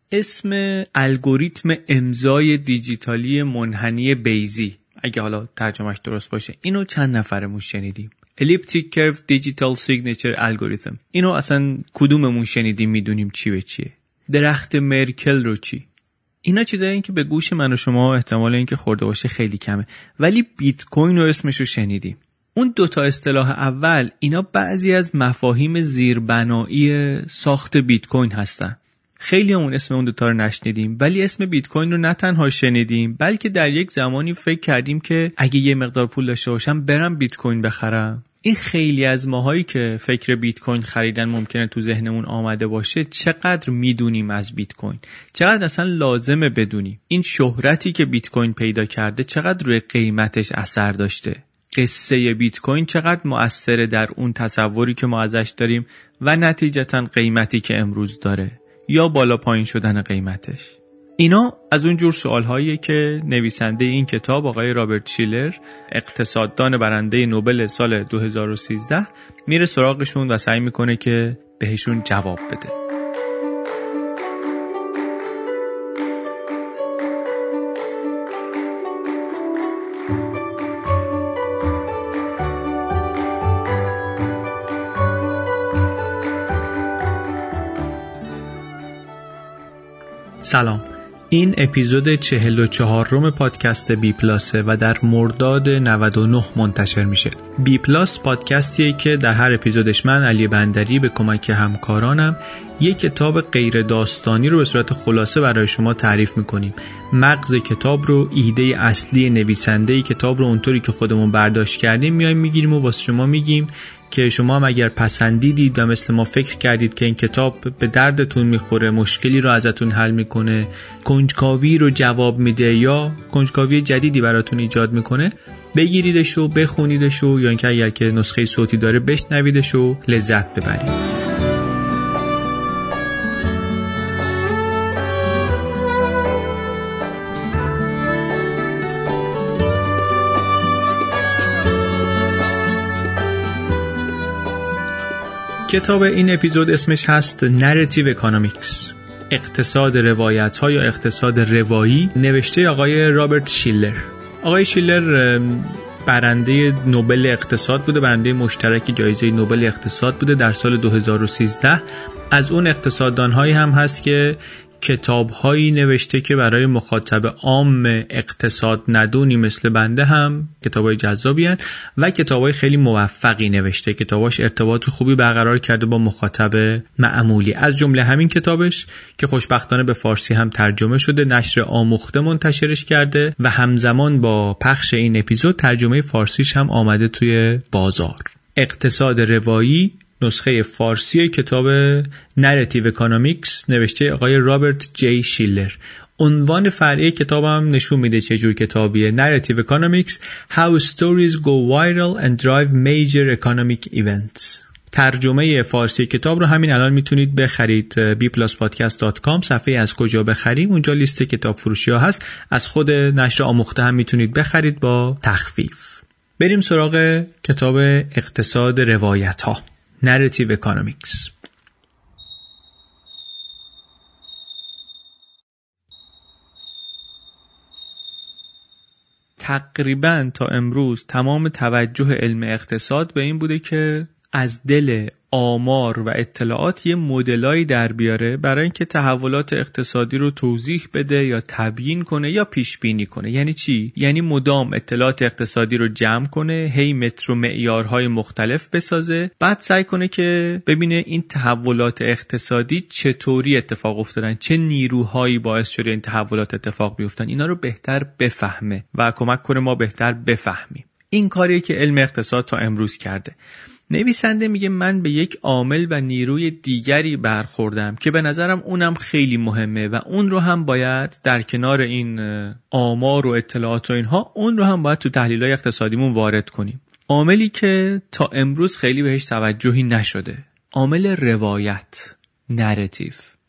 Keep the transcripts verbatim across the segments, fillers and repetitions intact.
اسم الگوریتم امضای دیجیتالی منحنی بیزی، اگه حالا ترجمهش درست باشه، اینو چند نفرمون شنیدیم؟ Elliptic Curve Digital Signature Algorithm. اینو اصلا کدوممون شنیدیم میدونیم چی به چیه؟ درخت مرکل رو چی؟ اینا چیزایی این که به گوش من و شما احتمال این که خورده باشه خیلی کمه، ولی بیت کوین رو اسمشو شنیدیم. اون دوتا اصطلاح اول اینا بعضی از مفاهیم زیربنایی ساخت بیت کوین هستن. خیلی همون اسم اون دوتا رو نشنیدیم، ولی اسم بیت کوین رو نه تنها شنیدیم بلکه در یک زمانی فکر کردیم که اگه یه مقدار پول داشته باشم برم بیت کوین بخرم. این خیلی از ماهایی که فکر بیت کوین خریدن ممکنه تو ذهنمون آمده باشه چقدر میدونیم از بیت کوین، چقدر اصلا لازمه بدونیم این شهرتی که بیت کوین پیدا کرده چقدر روی قیمتش اثر داشته، قصه بیت کوین چقدر مؤثره در اون تصوری که ما ازش داریم و نتیجتاً قیمتی که امروز داره یا بالا پایین شدن قیمتش. اینا از اون جور سوالهاییه که نویسنده این کتاب آقای رابرت شیلر، اقتصاددان برنده نوبل سال دو هزار و سیزده، میره سراغشون و سعی میکنه که بهشون جواب بده. سلام، این اپیزود چهل و چهارم پادکست بی پلاسه و در مرداد نود و نه منتشر میشه. بی پلاس پادکستیه که در هر اپیزودش من علی بندری به کمک همکارانم یک کتاب غیر داستانی رو به صورت خلاصه برای شما تعریف میکنیم. مغز کتاب رو، ایده اصلی نویسنده کتاب رو اونطوری که خودمون برداشت کردیم میایم میگیریم و واسه شما میگیم که شما هم اگر پسندیدید و مثل ما فکر کردید که این کتاب به دردتون میخوره، مشکلی رو ازتون حل میکنه، کنجکاوی رو جواب میده یا کنجکاوی جدیدی براتون ایجاد میکنه، بگیریدش و بخونیدش و یا اینکه اگر که نسخه صوتی داره بشنویدش و لذت ببرید. کتاب این اپیزود اسمش هست نراتیو اکونومیکس، اقتصاد روایت ها یا اقتصاد روایی، نوشته آقای رابرت شیلر. آقای شیلر برنده نوبل اقتصاد بوده، برنده مشترک جایزه نوبل اقتصاد بوده در سال دو هزار و سیزده. از اون اقتصاددان هایی هم هست که کتاب هایی نوشته که برای مخاطب عام اقتصاد ندونی مثل بنده هم کتاب های جذابی هن و کتاب های خیلی موفقی نوشته. کتاباش ارتباط خوبی برقرار کرده با مخاطب معمولی، از جمله همین کتابش که خوشبختانه به فارسی هم ترجمه شده، نشر آموخته منتشرش کرده و همزمان با پخش این اپیزود ترجمه فارسیش هم آمده توی بازار. اقتصاد روایی، نسخه فارسی کتاب نراتیو اکونومیکس، نوشته آقای رابرت جی شیلر. عنوان فرعی کتابم نشون میده چه جور کتابیه. نراتیو اکونومیکس How Stories Go Viral and Drive Major Economic Events. ترجمه فارسی کتاب رو همین الان میتونید بخرید. بی پلاس پادکست دات کام، صفحه از کجا بخریم، اونجا لیست کتاب فروشی ها هست. از خود نشر آموخته هم میتونید بخرید با تخفیف. بریم سراغ کتاب اقتصاد روایت ها، نراتیو اکونومیکس. تقریباً تا امروز تمام توجه علم اقتصاد به این بوده که از دل آمار و اطلاعات یه مدلایی در بیاره برای اینکه تحولات اقتصادی رو توضیح بده یا تبیین کنه یا پیش بینی کنه. یعنی چی؟ یعنی مدام اطلاعات اقتصادی رو جمع کنه، هی متر و معیارهای مختلف بسازه، بعد سعی کنه که ببینه این تحولات اقتصادی چطوری اتفاق افتادن، چه نیروهایی باعث شده این تحولات اتفاق بیفتن، اینا رو بهتر بفهمه و کمک کنه ما بهتر بفهمیم. این کاریه که علم اقتصاد تا امروز کرده. نویسنده میگه من به یک عامل و نیروی دیگری برخوردم که به نظرم اونم خیلی مهمه و اون رو هم باید در کنار این آمار و اطلاعات و اینها اون رو هم باید تو تحلیل‌های اقتصادیمون وارد کنیم. عاملی که تا امروز خیلی بهش توجهی نشده، عامل روایت، نراتیو.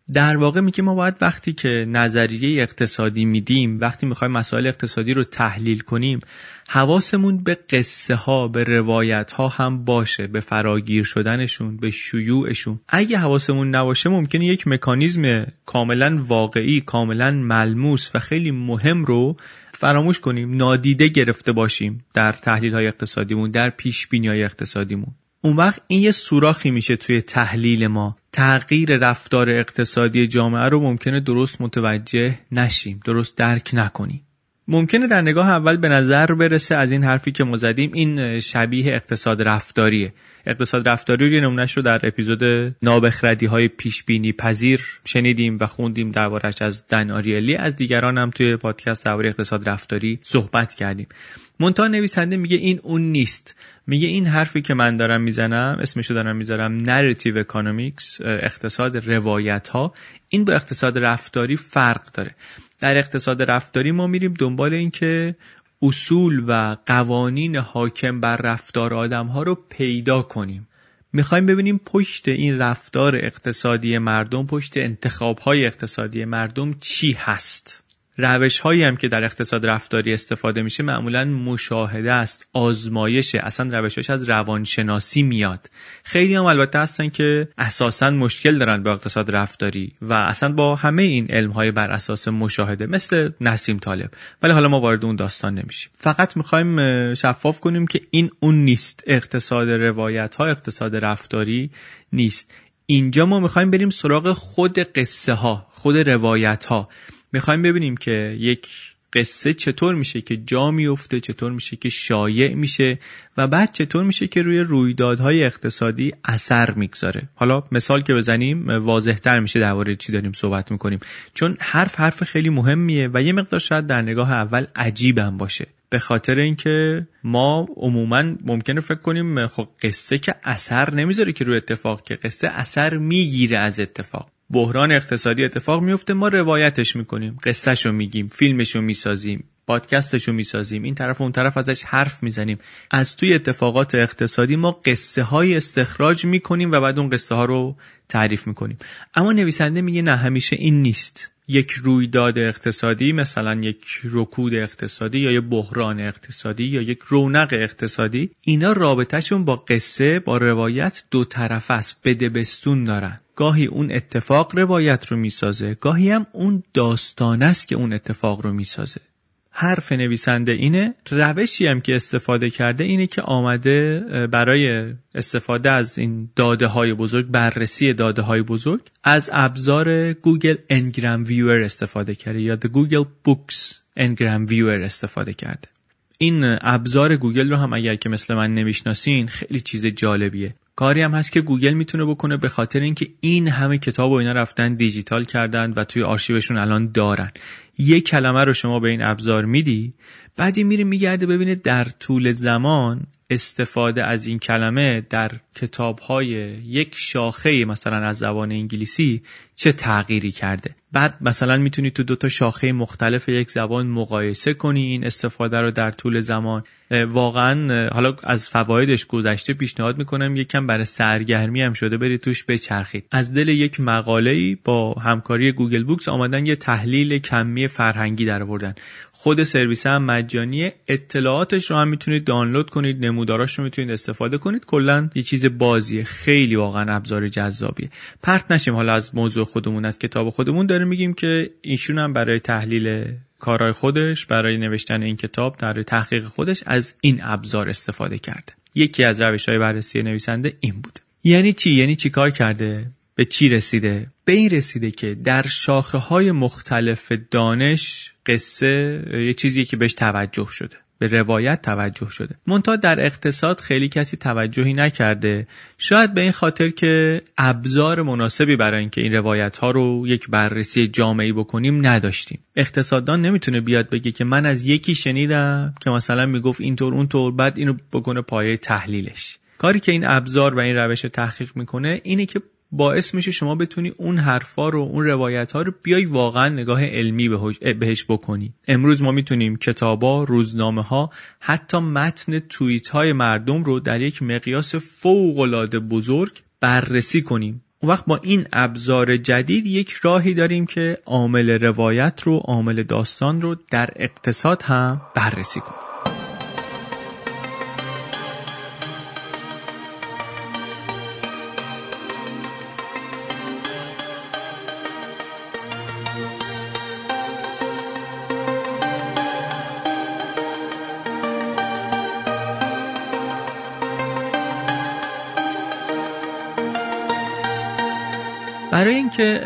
در واقع میگه ما باید وقتی که نظریه اقتصادی میدیم، وقتی میخوایم مسائل اقتصادی رو تحلیل کنیم، حواسمون به قصه ها، به روایت ها هم باشه، به فراگیر شدنشون، به شیوعشون. اگه حواسمون نباشه ممکنه یک مکانیزم کاملا واقعی، کاملا ملموس و خیلی مهم رو فراموش کنیم، نادیده گرفته باشیم در تحلیل های اقتصادیمون، در پیش بینی های اقتصادیمون. اون وقت این یه سوراخی میشه توی تحلیل ما. تغییر رفتار اقتصادی جامعه رو ممکنه درست متوجه نشیم، درست درک نکنیم. ممکنه در نگاه اول به نظر برسه از این حرفی که ما زدیم این شبیه اقتصاد رفتاریه. اقتصاد رفتاری رو نمونهش رو در اپیزود نابخردی های پیش بینی پذیر شنیدیم و خوندیم دربارش از دن آریلی. از دیگران هم توی پادکست درباره اقتصاد رفتاری صحبت کردیم. منتها نویسنده میگه این اون نیست. میگه این حرفی که من دارم میزنم، اسمشو دارم میذارم نراتیو اکونومیکس، اقتصاد روایت ها، این با اقتصاد رفتاری فرق داره. در اقتصاد رفتاری ما میریم دنبال این که اصول و قوانین حاکم بر رفتار آدم ها رو پیدا کنیم. میخوایم ببینیم پشت این رفتار اقتصادی مردم، پشت انتخاب های اقتصادی مردم چی هست. روش هایی هم که در اقتصاد رفتاری استفاده میشه معمولا مشاهده است، آزمایشه، اصلا روشش از روانشناسی میاد. خیلی هم البته هستن که اساسا مشکل دارن با اقتصاد رفتاری و اصلا با همه این علم های بر اساس مشاهده، مثل نسیم طالب. ولی حالا ما وارد اون داستان نمیشیم. فقط میخوایم شفاف کنیم که این اون نیست. اقتصاد روایت ها اقتصاد رفتاری نیست. اینجا ما میخوایم بریم سراغ خود قصه ها، خود روایت ها. میخوایم ببینیم که یک قصه چطور میشه که جا میفته، چطور میشه که شایع میشه و بعد چطور میشه که روی رویدادهای اقتصادی اثر میگذاره. حالا مثال که بزنیم واضح‌تر میشه درباره چی داریم صحبت میکنیم، چون حرف حرف خیلی مهمیه و یه مقدار شاید در نگاه اول عجیبم باشه، به خاطر اینکه ما عموما ممکنه فکر کنیم خب قصه که اثر نمیذاره که روی اتفاق، که قصه اثر میگیره از اتفاق. بحران اقتصادی اتفاق میفته، ما روایتش میکنیم، قصهشو میگیم، فیلمشو میسازیم، پادکستشو میسازیم، این طرف و اون طرف ازش حرف میزنیم. از توی اتفاقات اقتصادی ما قصه های استخراج میکنیم و بعد اون قصه ها رو تعریف میکنیم. اما نویسنده میگه نه، همیشه این نیست. یک رویداد اقتصادی، مثلا یک رکود اقتصادی یا یک بحران اقتصادی یا یک رونق اقتصادی، اینا رابطهشون با قصه، با روایت دو طرف است، بده بستون دارن. گاهی اون اتفاق روایت رو میسازه، گاهی هم اون داستان است که اون اتفاق رو میسازه. حرف نویسنده اینه. روشی هم که استفاده کرده اینه که آمده برای استفاده از این داده های بزرگ، بررسی داده های بزرگ، از ابزار گوگل انگرام ویور استفاده کرده یا The Google Books انگرام ویور استفاده کرده. این ابزار گوگل رو هم اگر که مثل من نمیشناسین خیلی چیز جالبیه. کاری هم هست که گوگل میتونه بکنه، به خاطر اینکه این همه کتاب و اینا رفتن دیجیتال کردن و توی آرشیوشون الان دارن. یک کلمه رو شما به این ابزار میدی، بعدی میره میگرده ببینه در طول زمان استفاده از این کلمه در کتاب‌های یک شاخه مثلا از زبان انگلیسی چه تغییری کرده. بعد مثلا میتونی تو دو تا شاخه مختلف یک زبان مقایسه کنی این استفاده رو در طول زمان. واقعا حالا از فوایدش گذشته پیشنهاد میکنم یکم برای سرگرمی هم شده برید توش بچرخید. از دل یک مقاله‌ای با همکاری گوگل بوکس آمدن یه تحلیل کمی فرهنگی در آوردن. خود سرویس هم مجانیه، اطلاعاتش رو هم میتونید دانلود کنید، نموداراش رو میتونید استفاده کنید. کلا یه چیز بازیه، خیلی واقعا ابزار جذابیه. پرت نشیم حالا از موضوع خودمون، از کتاب خودمون داریم میگیم که ایشون هم برای تحلیل کارهای خودش، برای نوشتن این کتاب، برای تحقیق خودش از این ابزار استفاده کرده. یکی از روش‌های بررسی نویسنده این بود. یعنی چی؟ یعنی چی کار کرده؟ به چی رسیده؟ به این رسیده که در شاخه‌های مختلف دانش قصه یه چیزیه که بهش توجه شده، به روایت توجه شده. منتها در اقتصاد خیلی کسی توجهی نکرده، شاید به این خاطر که ابزار مناسبی برای اینکه این روایت ها رو یک بررسی جامعی بکنیم نداشتیم. اقتصاددان نمیتونه بیاد بگه که من از یکی شنیدم که مثلا میگفت اینطور اونطور، بعد اینو بکنه پایه تحلیلش. کاری که این ابزار و این روش تحقیق میکنه اینه که باعث میشه شما بتونی اون حرفا رو، اون روایت ها رو بیای واقعا نگاه علمی بهش بکنی. امروز ما میتونیم کتابا، روزنامه ها، حتی متن توییت های مردم رو در یک مقیاس فوق العاده بزرگ بررسی کنیم. اون وقت با این ابزار جدید یک راهی داریم که عامل روایت رو، عامل داستان رو در اقتصاد هم بررسی کنیم. برای اینکه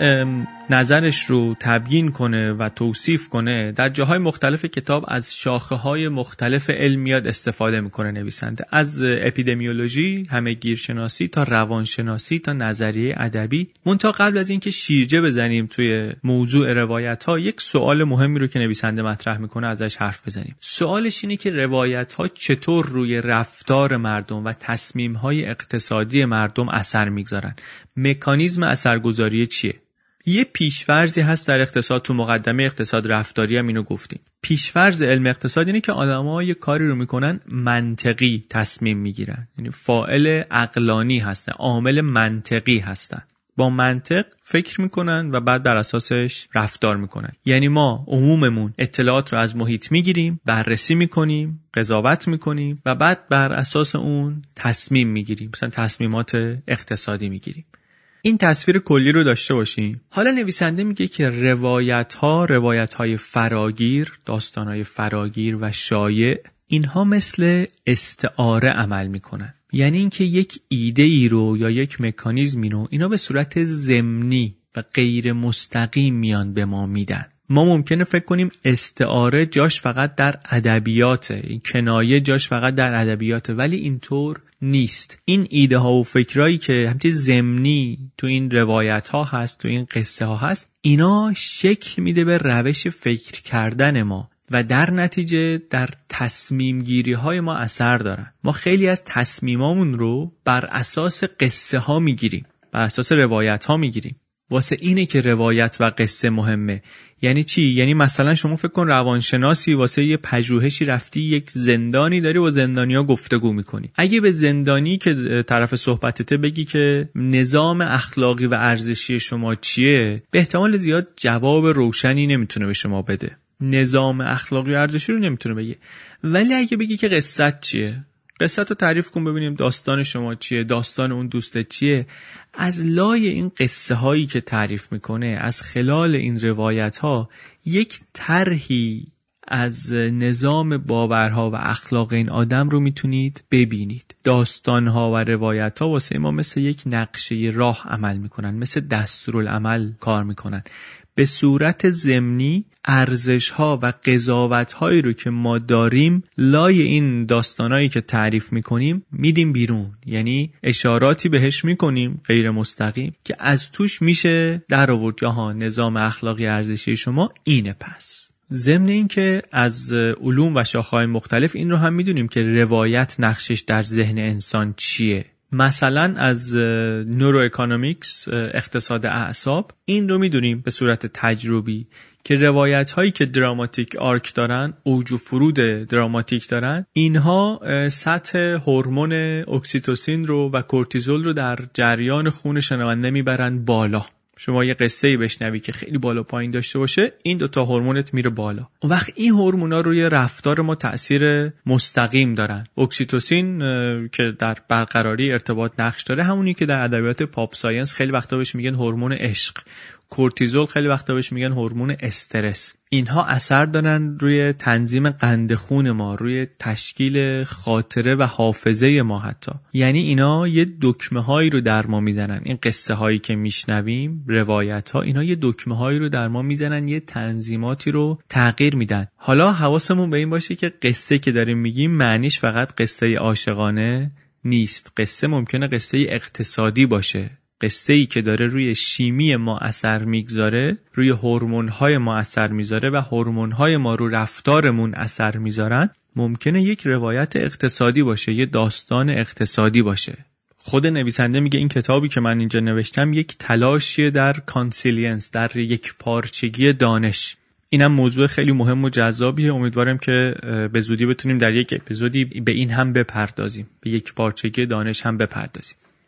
نظرش رو تبیین کنه و توصیف کنه در جاهای مختلف کتاب از شاخه‌های مختلف علمیات استفاده میکنه نویسنده، از اپیدمیولوژی، همه گیرشناسی تا روانشناسی تا نظریه ادبی. منتها قبل از اینکه شیرجه بزنیم توی موضوع روایت‌ها، یک سوال مهمی رو که نویسنده مطرح میکنه ازش حرف بزنیم. سوالش اینه که روایت‌ها چطور روی رفتار مردم و تصمیم‌های اقتصادی مردم اثر میگذارن؟ مکانیزم اثرگذاری چیه؟ یه پیش‌فرضی هست در اقتصاد، تو مقدمه اقتصاد رفتاری هم اینو گفتیم. پیش‌فرض علم اقتصاد اینه که آدم‌ها یه کاری رو میکنن منطقی تصمیم میگیرن، یعنی فاعل عقلانی هستن، عامل منطقی هستن، با منطق فکر میکنن و بعد بر اساسش رفتار میکنن. یعنی ما عموممون اطلاعات رو از محیط میگیریم، بررسی میکنیم، قضاوت میکنیم و بعد بر اساس اون تصمیم میگیریم، مثلا تصمیمات اقتصادی میگیریم. این تصویر کلی رو داشته باشیم. حالا نویسنده میگه که روایت‌ها، روایت‌های فراگیر، داستان‌های فراگیر و شایع، اینها مثل استعاره عمل میکنن. یعنی اینکه یک ایده ای رو یا یک مکانیزمی رو اینا به صورت ضمنی و غیر مستقیم میان به ما میدن. ما ممکنه فکر کنیم استعاره جاش فقط در ادبیاته، این کنایه جاش فقط در ادبیاته، ولی اینطور نیست. این ایده ها و فکرایی که همچنین ضمنی تو این روایت ها هست، تو این قصه ها هست، اینا شکل میده به روش فکر کردن ما و در نتیجه در تصمیم گیری های ما اثر دارن. ما خیلی از تصمیمامون رو بر اساس قصه ها میگیریم، بر اساس روایت ها میگیریم. واسه اینه که روایت و قصه مهمه. یعنی چی؟ یعنی مثلا شما فکر کن روانشناسی واسه یه پژوهشی رفتی، یک زندانی داری و زندانیا گفتگو میکنی. اگه به زندانی که طرف صحبتته بگی که نظام اخلاقی و ارزشی شما چیه، به احتمال زیاد جواب روشنی نمیتونه به شما بده. نظام اخلاقی و ارزشی رو نمیتونه بگه. ولی اگه بگی که قصت چیه، قصت رو تعریف کن ببینیم داستان شما چیه، داستان اون دوستت چیه، از لای این قصه هایی که تعریف میکنه، از خلال این روایت ها، یک طرحی از نظام باورها و اخلاق این آدم رو میتونید ببینید. داستان ها و روایت ها واسه ما مثل یک نقشه راه عمل میکنن، مثل دستورالعمل کار میکنن. به صورت ضمنی ارزش‌ها و قضاوت‌هایی رو که ما داریم لای این داستانایی که تعریف می‌کنیم میدیم بیرون، یعنی اشاراتی بهش می‌کنیم غیر مستقیم که از توش میشه در آورد که ها نظام اخلاقی ارزشی شما اینه. پس ضمن این که از علوم و شاخه‌های مختلف این رو هم می‌دونیم که روایت نقشش در ذهن انسان چیه. مثلا از نوروئکونومیکس، اقتصاد اعصاب، این رو میدونیم به صورت تجربی که روایت هایی که دراماتیک آرک دارن، اوج و فرود دراماتیک دارن، اینها سطح هورمون اکسیتوسین رو و کورتیزول رو در جریان خون شنونده میبرن بالا. شما یه قصه‌ای بشنوی که خیلی بالا پایین داشته باشه، این دوتا هورمونت میره بالا. اون وقت این هورمونا روی رفتار ما تأثیر مستقیم دارن. اکسیتوسین که در برقراری ارتباط نقش داره، همونی که در ادبیات پاپ ساینس خیلی وقتا بهش میگن هورمون عشق. کورتیزول خیلی وقتا بهش میگن هورمون استرس. اینها اثر دارن روی تنظیم قند خون ما، روی تشکیل خاطره و حافظه ما حتی. یعنی اینا یه دکمه هایی رو در ما میزنن. این قصه هایی که میشنویم، روایت ها، اینا یه دکمه هایی رو در ما میزنن، یه تنظیماتی رو تغییر میدن. حالا حواسمون به این باشه که قصه که داریم میگیم معنیش فقط قصه عاشقانه نیست. قصه ممکنه قصه اقتصادی باشه. قصه‌ای که داره روی شیمی ما اثر میگذاره، روی هورمون‌های ما اثر میذاره و هورمون‌های ما رو رفتارمون اثر میذارن، ممکنه یک روایت اقتصادی باشه، یه داستان اقتصادی باشه. خود نویسنده میگه این کتابی که من اینجا نوشتم یک تلاشیه در کانسیلینس، در یک پارچگی دانش. اینم موضوع خیلی مهم و جذابیه. امیدوارم که به زودی بتونیم در یک اپیزودی به این هم بپردازیم، به یک پارچگی دانش هم بپردازیم.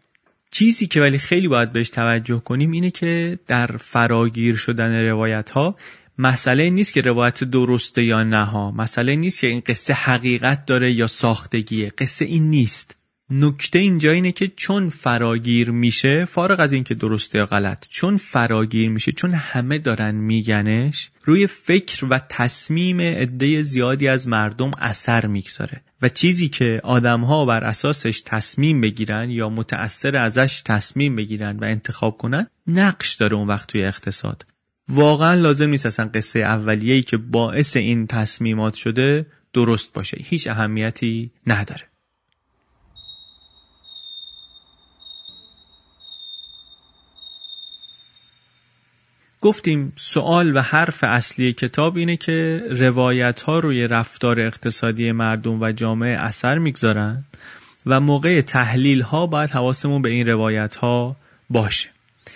چیزی که ولی خیلی باید بهش توجه کنیم اینه که در فراگیر شدن روایت ها مسئله نیست که روایت درسته یا نه ها، مسئله نیست که این قصه حقیقت داره یا ساختگیه، قصه این نیست. نکته اینجا اینه که چون فراگیر میشه، فارغ از این که درسته یا غلط، چون فراگیر میشه، چون همه دارن میگنش، روی فکر و تصمیم عده زیادی از مردم اثر میگذاره و چیزی که آدم‌ها بر اساسش تصمیم بگیرن یا متأثر ازش تصمیم بگیرن و انتخاب کنن نقش داره اون وقت توی اقتصاد. واقعا لازم نیست اصلا قصه اولیه‌ای که باعث این تصمیمات شده درست باشه، هیچ اهمیتی نداره. گفتیم سوال و حرف اصلی کتاب اینه که روایت ها روی رفتار اقتصادی مردم و جامعه اثر میگذارن و موقع تحلیل ها باید حواسمون به این روایت ها باشه.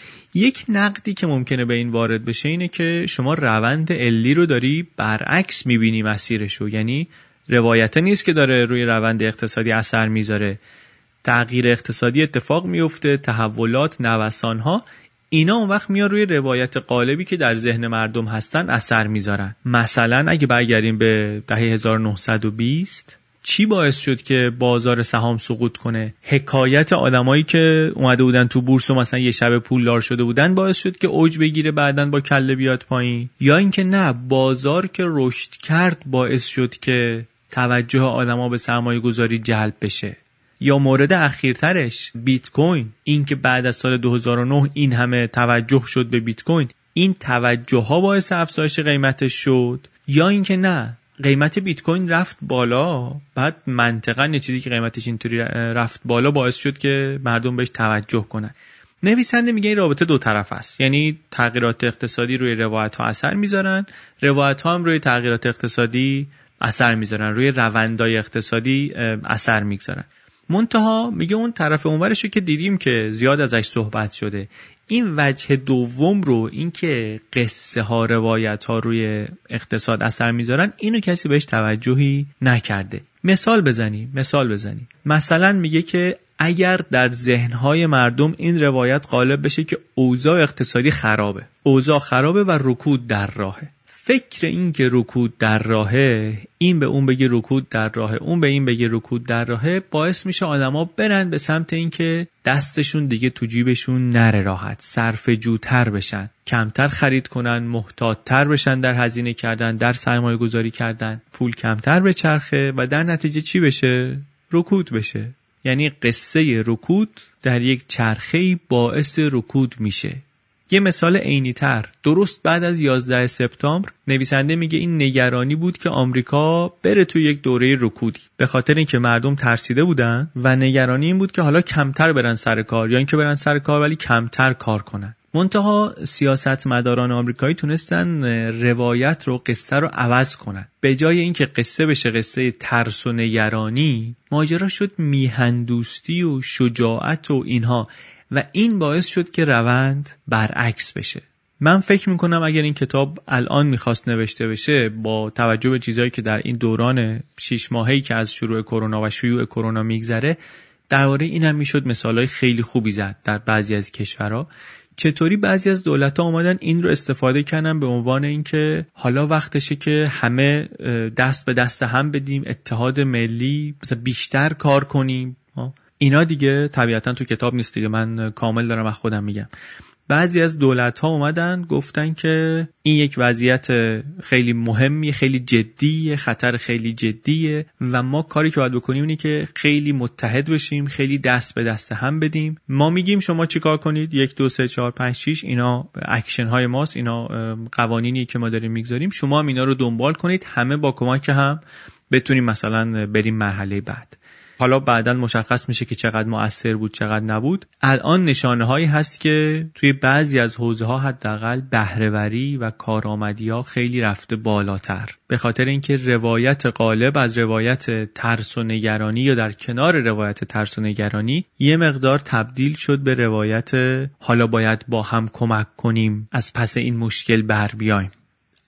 یک نقدی که ممکنه به این وارد بشه اینه که شما روند علی رو داری برعکس میبینی مسیرشو، یعنی روایت نیست که داره روی روند اقتصادی اثر میذاره، تغییر اقتصادی اتفاق میفته، تحولات، نوسان ها، اینا اون وقت میاد روی روایت قالبی که در ذهن مردم هستن اثر میذارن. مثلا اگه برگردیم به دهه هزار و نهصد و بیست، چی باعث شد که بازار سهام سقوط کنه؟ حکایت آدمایی که اومده بودن تو بورس و مثلا یه شب پولدار شده بودن باعث شد که اوج بگیره بعدن با کله بیاد پایین؟ یا اینکه نه، بازار که رشد کرد باعث شد که توجه آدما به سرمایه گذاری جلب بشه؟ یا مورد اخیرترش بیت کوین، این که بعد از سال دو هزار و نه این همه توجه شد به بیت کوین، این توجه ها باعث افزایش قیمتش شد؟ یا اینکه نه، قیمت بیت کوین رفت بالا، بعد منطقاً یه چیزی که قیمتش اینطوری رفت بالا باعث شد که مردم بهش توجه کنن. نویسنده میگه این رابطه دو طرف است، یعنی تغییرات اقتصادی روی روایت ها اثر میذارن، روایت ها هم روی تغییرات اقتصادی اثر میذارن، روی روندهای اقتصادی اثر میگذارن. منتها میگه اون طرف اونورشو که دیدیم که زیاد ازش صحبت شده، این وجه دوم رو، این که قصه ها، روایت ها روی اقتصاد اثر میذارن، اینو کسی بهش توجهی نکرده. مثال بزنیم مثال بزنیم مثلا میگه که اگر در ذهنهای مردم این روایت غالب بشه که اوضاع اقتصادی خرابه، اوضاع خرابه و رکود در راهه، فکر این که رکود در راهه، این به اون بگه رکود در راهه، اون به این بگه رکود در راهه، باعث میشه آدما برن به سمت این که دستشون دیگه تو جیبشون نره راحت، صرفه جوتر بشن، کمتر خرید کنن، محتاط‌تر بشن در هزینه کردن، در سرمایه گذاری کردن، پول کمتر بچرخه و در نتیجه چی بشه؟ رکود بشه. یعنی قصه رکود در یک چرخه‌ای باعث رکود میشه. یه مثال عینی تر، درست بعد از یازده سپتامبر نویسنده میگه این نگرانی بود که آمریکا بره توی یک دوره رکودی، به خاطر اینکه مردم ترسیده بودن و نگرانی این بود که حالا کمتر برن سر کار یا اینکه برن سر کار ولی کمتر کار کنن. منتها سیاستمداران آمریکایی تونستن روایت رو، قصه رو عوض کنن. به جای اینکه قصه بشه قصه ترس و نگرانی، ماجرا شد میهندوستی و شجاعت و اینها، و این باعث شد که روند برعکس بشه. من فکر میکنم اگر این کتاب الان میخواست نوشته بشه، با توجه به چیزایی که در این دوران شش ماهه‌ای که از شروع کرونا و شیوع کرونا میگذره، درباره این هم میشد مثالای خیلی خوبی زد. در بعضی از کشورها چطوری بعضی از دولت‌ها اومدن این رو استفاده کردن به عنوان اینکه حالا وقتشه که همه دست به دست هم بدیم، اتحاد ملی، بیشتر کار کنیم. اینا دیگه طبیعتا تو کتاب نیست دیگه، من کامل دارم از خودم میگم. بعضی از دولت‌ها اومدن گفتن که این یک وضعیت خیلی مهمی، خیلی جدیه، خطر خیلی جدیه و ما کاری که باید بکنیم اینه که خیلی متحد بشیم، خیلی دست به دست هم بدیم. ما میگیم شما چیکار کنید، یک دو سه چهار پنج شش، اینا اکشن های ماست، اینا قوانینی که ما داریم میگذاریم، شما هم اینا رو دنبال کنید، همه با کمک هم بتونیم مثلا بریم مرحله بعد. حالا بعداً مشخص میشه که چقدر مؤثر بود چقدر نبود. الان نشانه هایی هست که توی بعضی از حوزه ها حداقل بهره‌وری و کارآمدی ها خیلی رفته بالاتر، به خاطر اینکه روایت غالب از روایت ترس و نگرانی یا در کنار روایت ترس و نگرانی یه مقدار تبدیل شد به روایت حالا باید با هم کمک کنیم از پس این مشکل بر بیایم.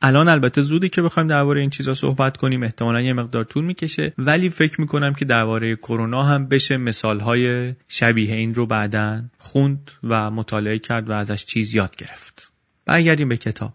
الان البته زوده که بخوایم درباره این چیزا صحبت کنیم، احتمالاً یه مقدار طول میکشه، ولی فکر میکنم که درباره کرونا هم بشه مثالهای شبیه این رو بعداً خوند و مطالعه کرد و ازش چیز یاد گرفت. برگردیم به کتاب.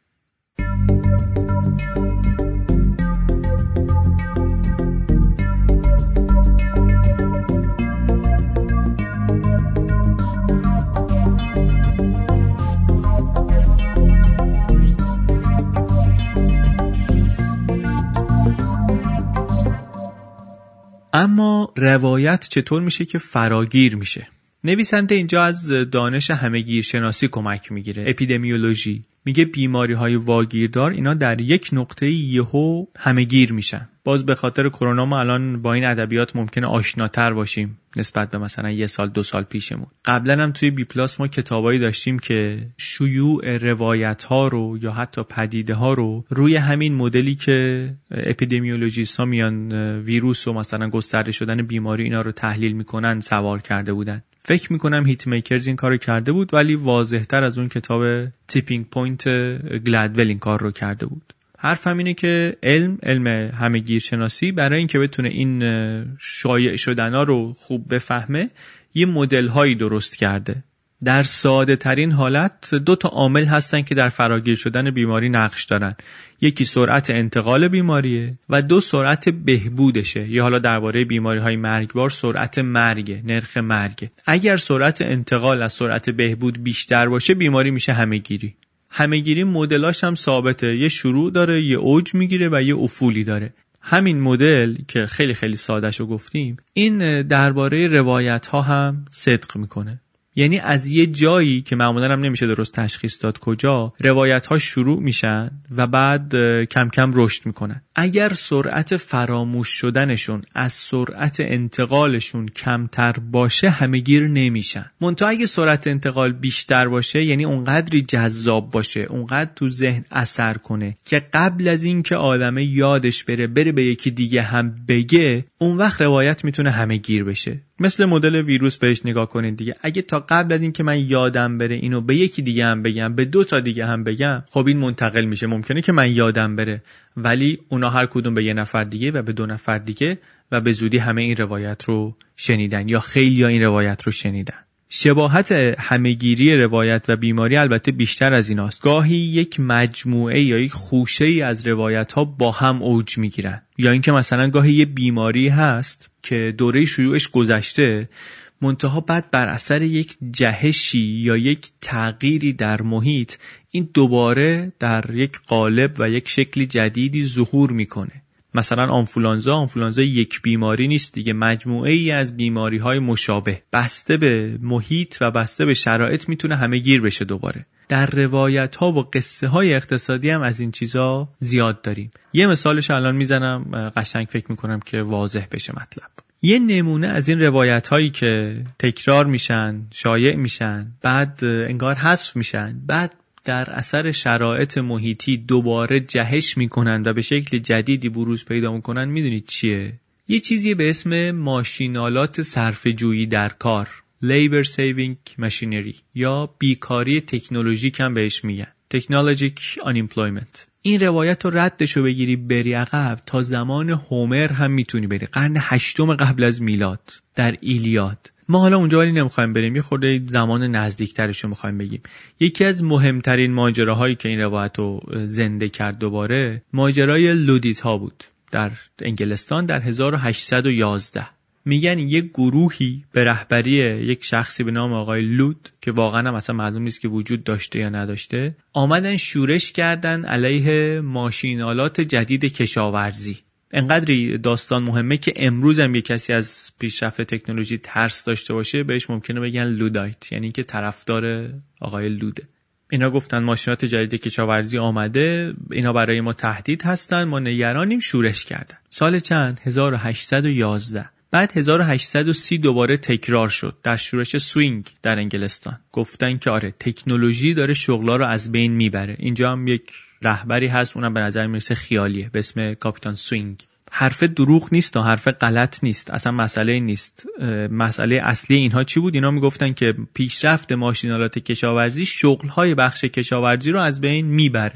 اما روایت چطور میشه که فراگیر میشه؟ نویسنده اینجا از دانش همه‌گیر شناسی کمک میگیره، اپیدمیولوژی. میگه بیماری های واگیردار اینا در یک نقطه یهو همه‌گیر میشن. باز به خاطر کرونا ما الان با این ادبیات ممکنه آشناتر باشیم نسبت به مثلا یه سال دو سال پیشمون. قبلا هم توی بی پلاس ما کتابایی داشتیم که شیوع روایت ها رو یا حتی پدیده ها رو روی همین مدلی که اپیدمیولوژیست ها میان ویروس و مثلا گسترده شدن بیماری اینا رو تحلیل میکنن سوار کرده بودن. فکر میکنم هیت میکرز این کارو کرده بود، ولی واضح‌تر از اون کتاب تیپینگ پوینت گلدول این کار رو کرده بود. حرفم اینه که علم علم همه‌گیر شناسی برای اینکه بتونه این شایع شدنا رو خوب بفهمه یه مدل هایی درست کرده. در ساده ترین حالت دو تا عامل هستن که در فراگیر شدن بیماری نقش دارن. یکی سرعت انتقال بیماریه و دو سرعت بهبودشه. یا حالا درباره بیماری های مرگبار سرعت مرگه، نرخ مرگه. اگر سرعت انتقال از سرعت بهبود بیشتر باشه بیماری میشه همه‌گیری. همه‌گیری مدلاش هم ثابته، یه شروع داره، یه اوج میگیره و یه افولی داره. همین مدل که خیلی خیلی سادهشو گفتیم این درباره روایت ها هم صدق میکنه. یعنی از یه جایی که معمولا هم نمیشه درست تشخیص داد کجا، روایت ها شروع میشن و بعد کم کم رشد میکنن. اگر سرعت فراموش شدنشون از سرعت انتقالشون کمتر باشه همه‌گیر نمیشن. منتها اگه سرعت انتقال بیشتر باشه، یعنی اونقدری جذاب باشه، اونقدر تو ذهن اثر کنه که قبل از این که آدمه یادش بره بره به یکی دیگه هم بگه، اون وقت روایت میتونه همه‌گیر بشه. مثل مدل ویروس بهش نگاه کنید دیگه. اگه تا قبل از این که من یادم بره اینو به یکی دیگه هم بگم، به دو تا دیگه هم بگم، خب این منتقل میشه. ممکنه که من یادم بره ولی اونا هر کدوم به یه نفر دیگه و به دو نفر دیگه و به زودی همه این روایت رو شنیدن یا خیلی ها این روایت رو شنیدن. شباهت همه‌گیری روایت و بیماری البته بیشتر از ایناست. گاهی یک مجموعه یا یک خوشه‌ای از روایت ها با هم اوج میگیرن، یا اینکه مثلا گاهی یه بیماری هست که دوره شیوعش گذشته، منتها بعد بر اثر یک جهشی یا یک تغییری در محیط این دوباره در یک قالب و یک شکل جدیدی ظهور میکنه. مثلا آنفولانزا آنفولانزا یک بیماری نیست دیگه، مجموعه ای از بیماری های مشابه، بسته به محیط و بسته به شرایط میتونه همه گیر بشه دوباره. در روایت ها و قصه های اقتصادی هم از این چیزا زیاد داریم. یه مثالش الان میزنم، قشنگ فکر میکنم که واضح بشه مطلب. یه نمونه از این روایت هایی که تکرار میشن، شایع میشن، بعد انگار حذف میشن، بعد در اثر شرایط محیطی دوباره جهش میکنن و به شکل جدیدی بروز پیدا میکنن، میدونید چیه؟ یه چیزی به اسم ماشینالات صرفه‌جویی در کار، labor saving machinery، یا بیکاری تکنولوژیک هم بهش میگن، technologic unemployment. این روایت رو ردشو بگیری بری عقب تا زمان هومر هم میتونی بری، قرن هشتم قبل از میلاد در ایلیاد. ما حالا اونجا ولی نمیخوایم بریم، یه خورده زمان نزدیکترش رو میخوایم بگیم. یکی از مهمترین ماجراهایی که این روایت رو زنده کرد دوباره، ماجرای لودیت ها بود در انگلستان در هزار و هشتصد و یازده. میگن یک گروهی به رهبری یک شخصی به نام آقای لود که واقعا هم اصلا معلوم نیست که وجود داشته یا نداشته، آمدن شورش کردن علیه ماشینالات جدید کشاورزی. انقدری داستان مهمه که امروز هم یک کسی از پیشرفت تکنولوژی ترس داشته باشه بهش ممکنه بگن لودایت، یعنی که طرفدار آقای لوده. اینا گفتن ماشینات جدید کشاورزی آمده، اینا برای ما تهدید هستن، ما نگرانیم، شورش کردن. سال چند؟ هزار و هشتصد و یازده. بعد هزار و هشتصد و سی دوباره تکرار شد در شورش سوینگ در انگلستان. گفتن که آره تکنولوژی داره شغلا رو از بین میبره. اینجا هم یک رهبری هست، اونم به نظر میرسه خیالیه، به اسم کاپیتان سوینگ. حرف دروغ نیست و حرف غلط نیست، اصلا مسئله نیست. مسئله اصلی اینها چی بود؟ اینا میگفتن که پیشرفت ماشینالات کشاورزی شغل‌های بخش کشاورزی رو از بین میبره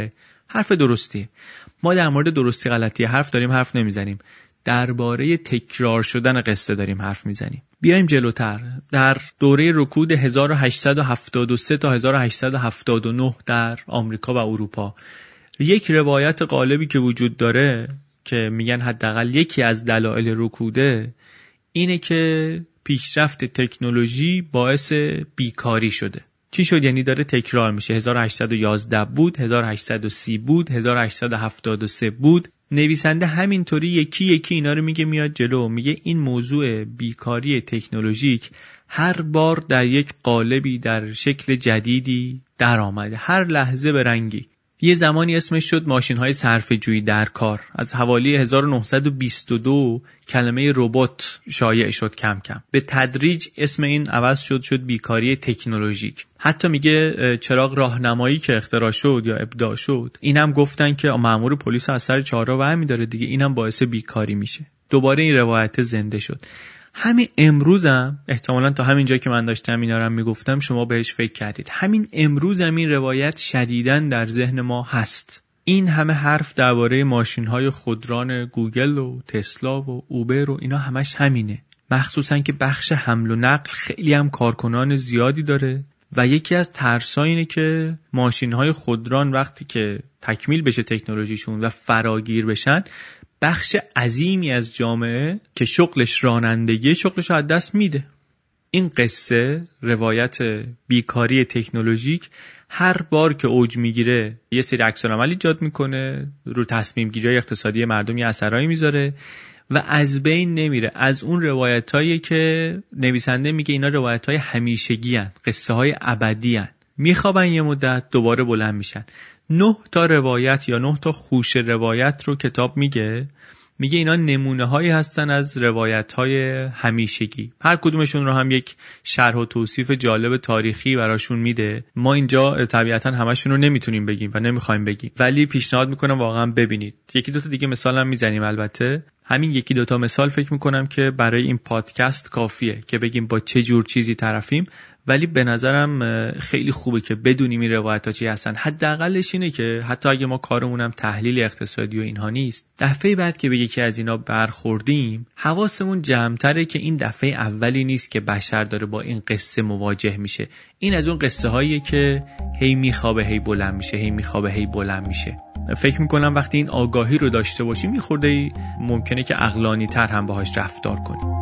حرف درستیه. ما در مورد درستی غلطی حرف داریم حرف نمیزنیم، درباره تکرار شدن قصه داریم حرف میزنیم. بیایم جلوتر. در دوره رکود هزار و هشتصد و هفتاد و سه تا هزار و هشتصد و هفتاد و نه در آمریکا و اروپا، یک روایت غالبی که وجود داره که میگن حداقل یکی از دلایل رکوده اینه که پیشرفت تکنولوژی باعث بیکاری شده. چی شد؟ یعنی داره تکرار میشه. هزار و هشتصد و یازده بود، هزار و هشتصد و سی بود، هزار و هشتصد و هفتاد و سه بود. نویسنده همینطوری یکی یکی اینا رو میگه میاد جلو، میگه این موضوع بیکاری تکنولوژیک هر بار در یک قالبی در شکل جدیدی در آمده، هر لحظه به رنگی. یه زمانی اسمش شد ماشین‌های صرفه‌جویی در کار. از حوالی هزار و نهصد و بیست و دو کلمه ربات شایع شد کم کم. به تدریج اسم این عوض شد شد بیکاری تکنولوژیک. حتی میگه چراغ راهنمایی که اختراع شد یا ابداع شد، اینم گفتن که مأمور پلیس از سر چهارراه برمی داره دیگه، اینم باعث بیکاری میشه. دوباره این روایت زنده شد. همین امروزم احتمالاً تا همین جایی که من داشتم اینا رو میگفتم شما بهش فکر کردید. همین امروزم این روایت شدیداً در ذهن ما هست. این همه حرف درباره ماشین‌های خودران گوگل و تسلا و اوبر و اینا همش همینه. مخصوصاً که بخش حمل و نقل خیلی هم کارکنان زیادی داره و یکی از ترس‌ها اینه که ماشین‌های خودران وقتی که تکمیل بشه تکنولوژیشون و فراگیر بشن، بخش عظیمی از جامعه که شغلش رانندگی شغلش از دست میده. این قصه روایت بیکاری تکنولوژیک هر بار که اوج میگیره یه سری عکس‌العمل ایجاد میکنه، رو تصمیم گیری اقتصادی مردم یه اثرایی میذاره و از بین نمیره. از اون روایتایی که نویسنده میگه اینا روایتای همیشگی هن، قصه های ابدی هن، میخوابن یه مدت دوباره بلند میشن. نه تا روایت یا نه تا خوش روایت رو کتاب میگه میگه اینا نمونه هایی هستن از روایت های همیشگی. هر کدومشون رو هم یک شرح و توصیف جالب تاریخی براشون میده. ما اینجا طبیعتا همشون رو نمیتونیم بگیم و نمیخوایم بگیم، ولی پیشنهاد میکنم واقعا ببینید. یکی دوتا دیگه مثال هم میزنیم. البته همین یکی دوتا مثال فکر میکنم که برای این پادکست کافیه که بگیم با چه جور چیزی طرفیم، ولی به نظرم خیلی خوبه که بدونیم این روایت‌ها چی هستن. حداقلش اینه که حتی اگه ما کارمونم تحلیل اقتصادی و اینها نیست، دفعه بعد که به یکی از اینا برخوردیم حواسمون جمع‌تره که این دفعه اولی نیست که بشر داره با این قصه مواجه میشه. این از اون قصه هاییه که هی میخوابه هی بلند میشه، هی میخوابه هی بلند میشه. فکر میکنم وقتی این آگاهی رو داشته باشیم میخورده ممکنه که عقلانی تر هم باهاش رفتار کنیم.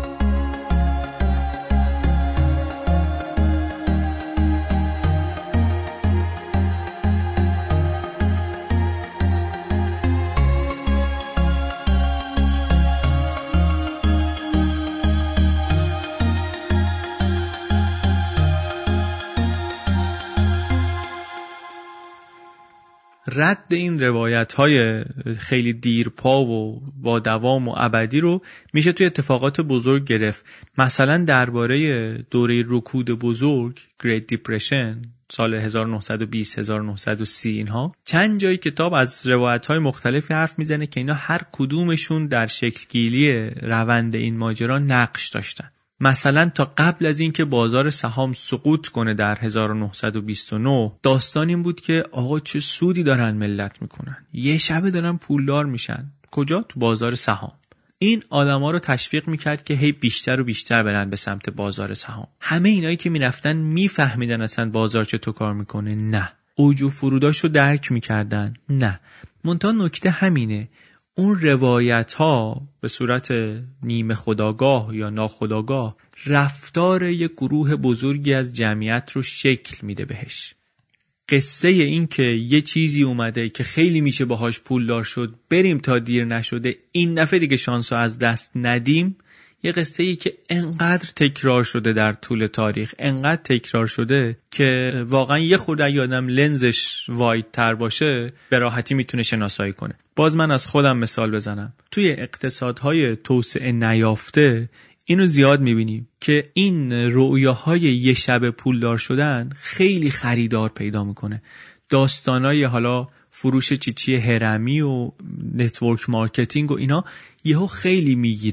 رد این روایت‌های خیلی دیرپا و با دوام و ابدی رو میشه توی اتفاقات بزرگ گرفت. مثلا درباره دوره رکود بزرگ Great Depression سال هزار و نهصد و بیست هزار و نهصد و سی اینها چند جای کتاب از روایت‌های مختلفی حرف میزنه که اینا هر کدومشون در شکل‌گیری روند این ماجرا نقش داشتن. مثلا تا قبل از این که بازار سهام سقوط کنه در هزار و نهصد و بیست و نه داستان این بود که آقا چه سودی دارن ملت میکنن، یه شبه دارن پولدار میشن. کجا؟ تو بازار سهام. این آدما رو تشویق میکرد که هی بیشتر و بیشتر برن به سمت بازار سهام. همه اینایی که میرفتن میفهمیدن اصلا بازار چطور کار میکنه؟ نه. اوج و فروداشو درک میکردن؟ نه. منتها نکته همینه، اون روایت ها به صورت نیمه خودآگاه یا ناخودآگاه رفتار یک گروه بزرگی از جمعیت رو شکل میده بهش. قصه این که یه چیزی اومده که خیلی میشه باهاش پولدار شد، بریم تا دیر نشده، این دفعه دیگه شانس رو از دست ندیم، یه قصه ای که انقدر تکرار شده در طول تاریخ، انقدر تکرار شده که واقعا یه خورده اگه آدم لنزش واید تر باشه به راحتی میتونه شناسایی کنه. باز من از خودم مثال بزنم. توی اقتصادهای توسعه نیافته اینو زیاد میبینیم که این رؤیاهای یه شب پولدار شدن خیلی خریدار پیدا میکنه. داستانای حالا فروش چیچی هرمی و نتورک مارکتینگ و اینا یهو خیلی میگیره.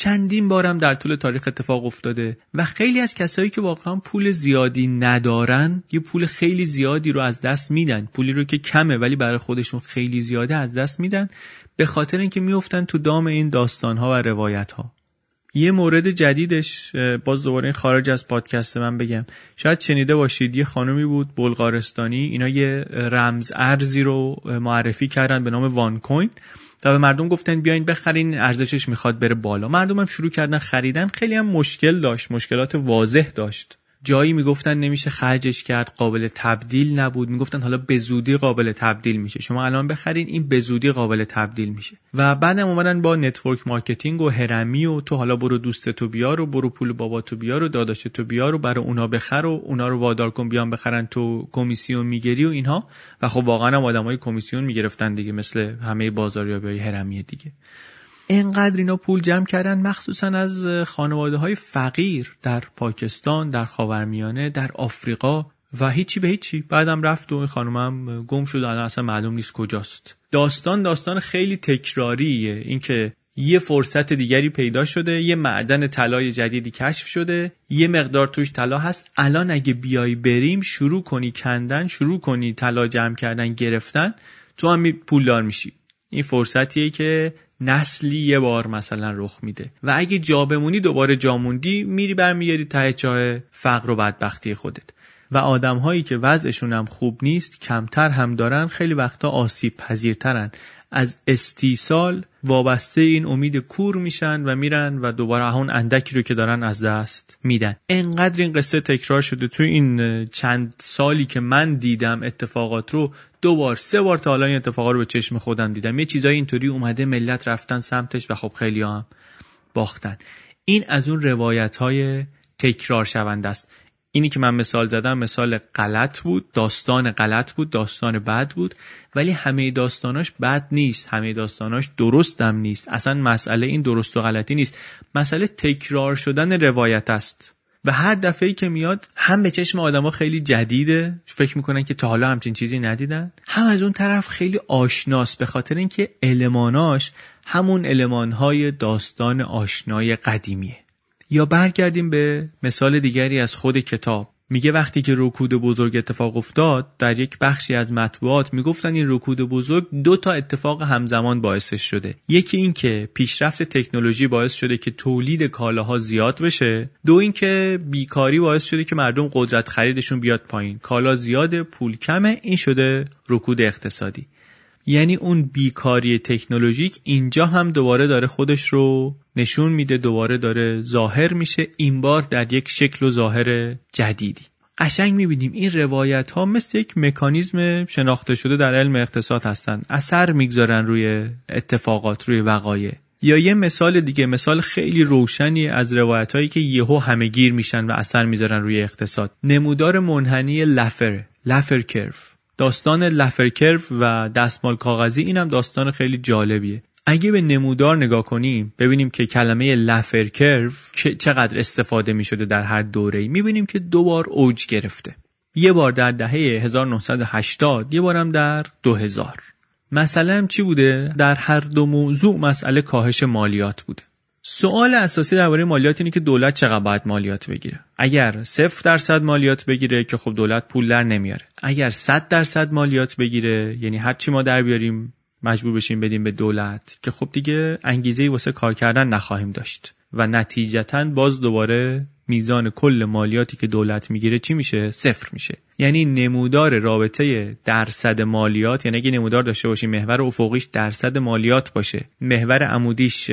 چندین بارم در طول تاریخ اتفاق افتاده و خیلی از کسایی که واقعا پول زیادی ندارن یه پول خیلی زیادی رو از دست میدن، پولی رو که کمه ولی برای خودشون خیلی زیاده از دست میدن به خاطر اینکه میافتن تو دام این داستان‌ها و روایت‌ها. یه مورد جدیدش، باز دوباره این خارج از پادکست من بگم، شاید شنیده باشید یه خانومی بود بلغارستانی، اینا یه رمز ارزی رو معرفی کردن به نام وان کوین و به مردم گفتن بیاین بخرین، ارزشش میخواد بره بالا. مردم هم شروع کردن خریدن. خیلی هم مشکل داشت، مشکلات واضح داشت. جایی میگفتن نمیشه خرجش کرد، قابل تبدیل نبود، میگفتن حالا به زودی قابل تبدیل میشه، شما الان بخرین این به زودی قابل تبدیل میشه. و بعدم اومدن با نتورک مارکتینگ و هرمی و تو حالا برو دوستتو بیار و برو پول باباتو بیار و داداشتو بیار و برای اونا بخر و اونا رو وادار کن بیان بخرن، تو کمیسیون میگیری و اینها. و خب واقعا هم آدمای کمیسیون میگرفتن دیگه، مثل همه بازاریابی هرمی دیگه. اینقدر اینا پول جمع کردن، مخصوصا از خانواده‌های فقیر در پاکستان، در خاورمیانه، در آفریقا و هیچی به هیچی. بعدم رفت و این خانومم گم شد، الان اصلا معلوم نیست کجاست. داستان داستان خیلی تکراریه، اینکه یه فرصت دیگری پیدا شده، یه معدن طلای جدیدی کشف شده، یه مقدار توش طلا هست، الان اگه بیای بریم شروع کنی کندن، شروع کنی طلا جمع کردن گرفتن، تو هم پولدار میشی. این فرصتیه که نسلی یه بار مثلا رخ میده و اگه جا بمونی دوباره جا موندی، میری برمیگردی ته چاه فقر و بدبختی خودت. و آدم‌هایی که وضعشون هم خوب نیست، کمتر هم دارن، خیلی وقتا آسیب پذیرترن، از استیصال وابسته این امید کور میشن و میرن و دوباره همون اندکی رو که دارن از دست میدن. انقدر این قصه تکرار شده توی این چند سالی که من دیدم اتفاقات رو، دو بار سه بار تا حالا این اتفاقا رو به چشم خودم دیدم. یه چیزای اینطوری اومده، ملت رفتن سمتش و خب خیلی هم باختن. این از اون روایت‌های تکرار شونده است. اینی که من مثال زدم مثال غلط بود، داستان غلط بود، داستان بد بود، ولی همه داستاناش بد نیست، همه داستاناش درست هم نیست. اصلا مسئله این درست و غلطی نیست، مسئله تکرار شدن روایت است و هر دفعه‌ای که میاد هم به چشم آدما خیلی جدیده، فکر میکنن که تا حالا همچین چیزی ندیدن، هم از اون طرف خیلی آشناست به خاطر اینکه الماناش همون المانهای داستان آشنای قدیمیه. یا برگردیم به مثال دیگری از خود کتاب. میگه وقتی که رکود بزرگ اتفاق افتاد، در یک بخشی از مطبوعات میگفتن این رکود بزرگ دو تا اتفاق همزمان باعثش شده. یکی این که پیشرفت تکنولوژی باعث شده که تولید کالاها زیاد بشه، دو این که بیکاری باعث شده که مردم قدرت خریدشون بیاد پایین. کالا زیاده، پول کمه، این شده رکود اقتصادی. یعنی اون بیکاری تکنولوژیک اینجا هم دوباره داره خودش رو نشون میده، دوباره داره ظاهر میشه، این بار در یک شکل و ظاهر جدیدی. قشنگ میبینیم این روایت ها مثل یک مکانیزم شناخته شده در علم اقتصاد هستن، اثر میگذارن روی اتفاقات، روی وقایع. یا یه مثال دیگه، مثال خیلی روشنی از روایت هایی که یهو همه گیر میشن و اثر میذارن روی اقتصاد، نمودار منحنی لفر، لفر کرو. داستان لفر کرو و دستمال کاغذی اینم داستان خیلی جالبیه. اگه به نمودار نگاه کنیم ببینیم که کلمه لفر کرو چقدر استفاده می شده در هر دوره‌ای، می بینیم که دو بار اوج گرفته، یه بار در دهه هزار و نهصد و هشتاد، یه بارم در دو هزار. مسئله هم چی بوده؟ در هر دو موضوع مسئله کاهش مالیات بوده. سوال اساسی درباره مالیات اینه که دولت چقدر باید مالیات بگیره. اگر صفر درصد مالیات بگیره که خب دولت پول در نمیاره، اگر صد درصد مالیات بگیره یعنی هر چی ما در بیاریم مجبور بشیم بدیم به دولت، که خب دیگه انگیزه‌ای واسه کار کردن نخواهیم داشت و نتیجتاً باز دوباره میزان کل مالیاتی که دولت میگیره چی میشه؟ صفر میشه. یعنی نمودار رابطه درصد مالیات، یعنی اگه نمودار داشته باشیم محور افقیش درصد مالیات باشه، محور عمودیش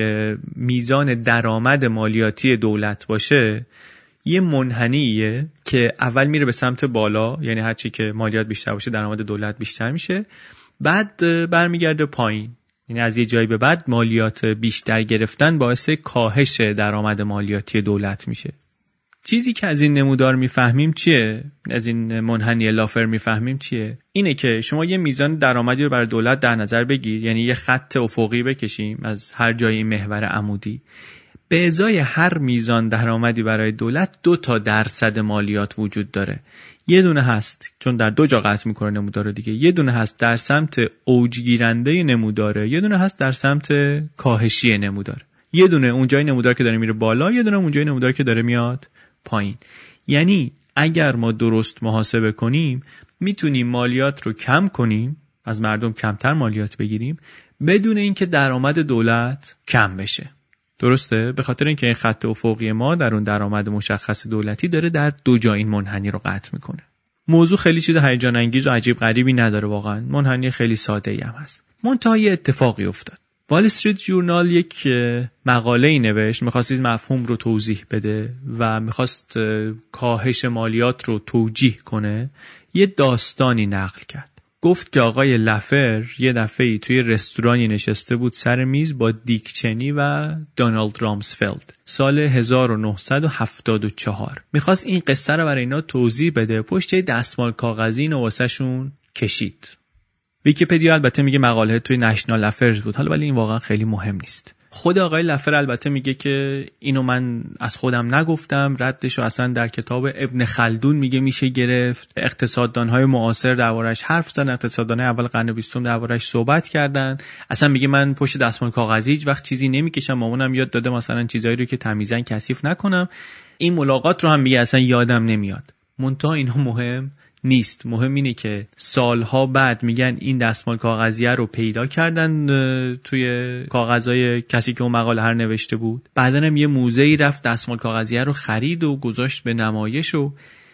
میزان درآمد مالیاتی دولت باشه، یه منحنیه که اول میره به سمت بالا، یعنی هر چی که مالیات بیشتر باشه درآمد دولت بیشتر میشه، بعد برمیگرده پایین. یعنی از یه جایی به بعد مالیات بیشتر گرفتن باعث کاهش درآمد مالیاتی دولت میشه. چیزی که از این نمودار میفهمیم چیه؟ از این منحنی لافر میفهمیم چیه؟ اینه که شما یه میزان درآمدی رو برای دولت در نظر بگیر، یعنی یه خط افقی بکشیم از هر جای محور عمودی، به ازای هر میزان درآمدی برای دولت دو تا درصد مالیات وجود داره. یه دونه هست چون در دو جا قطع میکنه نمودار دیگه، یه دونه هست در سمت اوج گیرنده نموداره، یه دونه هست در سمت کاهشی نموداره. یه دونه اونجای نمودار که داره میره بالا، یه دونه اونجای نمودار که داره میاد پایین. یعنی اگر ما درست محاسبه کنیم میتونیم مالیات رو کم کنیم، از مردم کمتر مالیات بگیریم بدون اینکه درآمد دولت کم بشه. درسته؟ به خاطر اینکه این خط افقی ما در اون درآمد مشخص دولتی داره در دو جا این منحنی رو قطع میکنه. موضوع خیلی چیز هیجان انگیز و عجیب غریبی نداره، واقعا منحنی خیلی ساده ای هم هست. منتها یه اتفاقی افتاد. وال استریت ژورنال یک مقاله‌ای نوشت، می‌خواست این مفهوم رو توضیح بده و می‌خواست کاهش مالیات رو توجیه کنه. یه داستانی نقل کرد. گفت که آقای لفر یه دفعه‌ای توی رستورانی نشسته بود سر میز با دیک چنی و دونالد رامزفلد سال هزار و نهصد و هفتاد و چهار. می‌خواست این قصه رو برای اینا توضیح بده. پشت یه دستمال کاغذی اینو واسهشون کشید. ویکی‌پدیا البته میگه مقاله توی نشنال افرز بود، حالا ولی این واقعا خیلی مهم نیست. خود آقای لفر البته میگه که اینو من از خودم نگفتم، ردشو اصلا در کتاب ابن خلدون میگه میشه گرفت. اقتصاددانهای معاصر دربارش حرف زدن، اقتصاددانهای اول قرن بیستم دربارش صحبت کردن. اصلا میگه من پشت دستمال کاغذی هیچ وقت چیزی نمیکشم، مامانم یاد داده مثلا چیزایی رو که تمیزن کثیف نکنم. این ملاقات رو هم میگه اصلا یادم نمیاد. منتها اینا مهم نیست. مهم اینه که سالها بعد میگن این دستمال کاغذیه رو پیدا کردن توی کاغذهای کسی که اون مقاله هر نوشته بود. بعدن هم یه موزه‌ای رفت دستمال کاغذیه رو خرید و گذاشت به نمایش و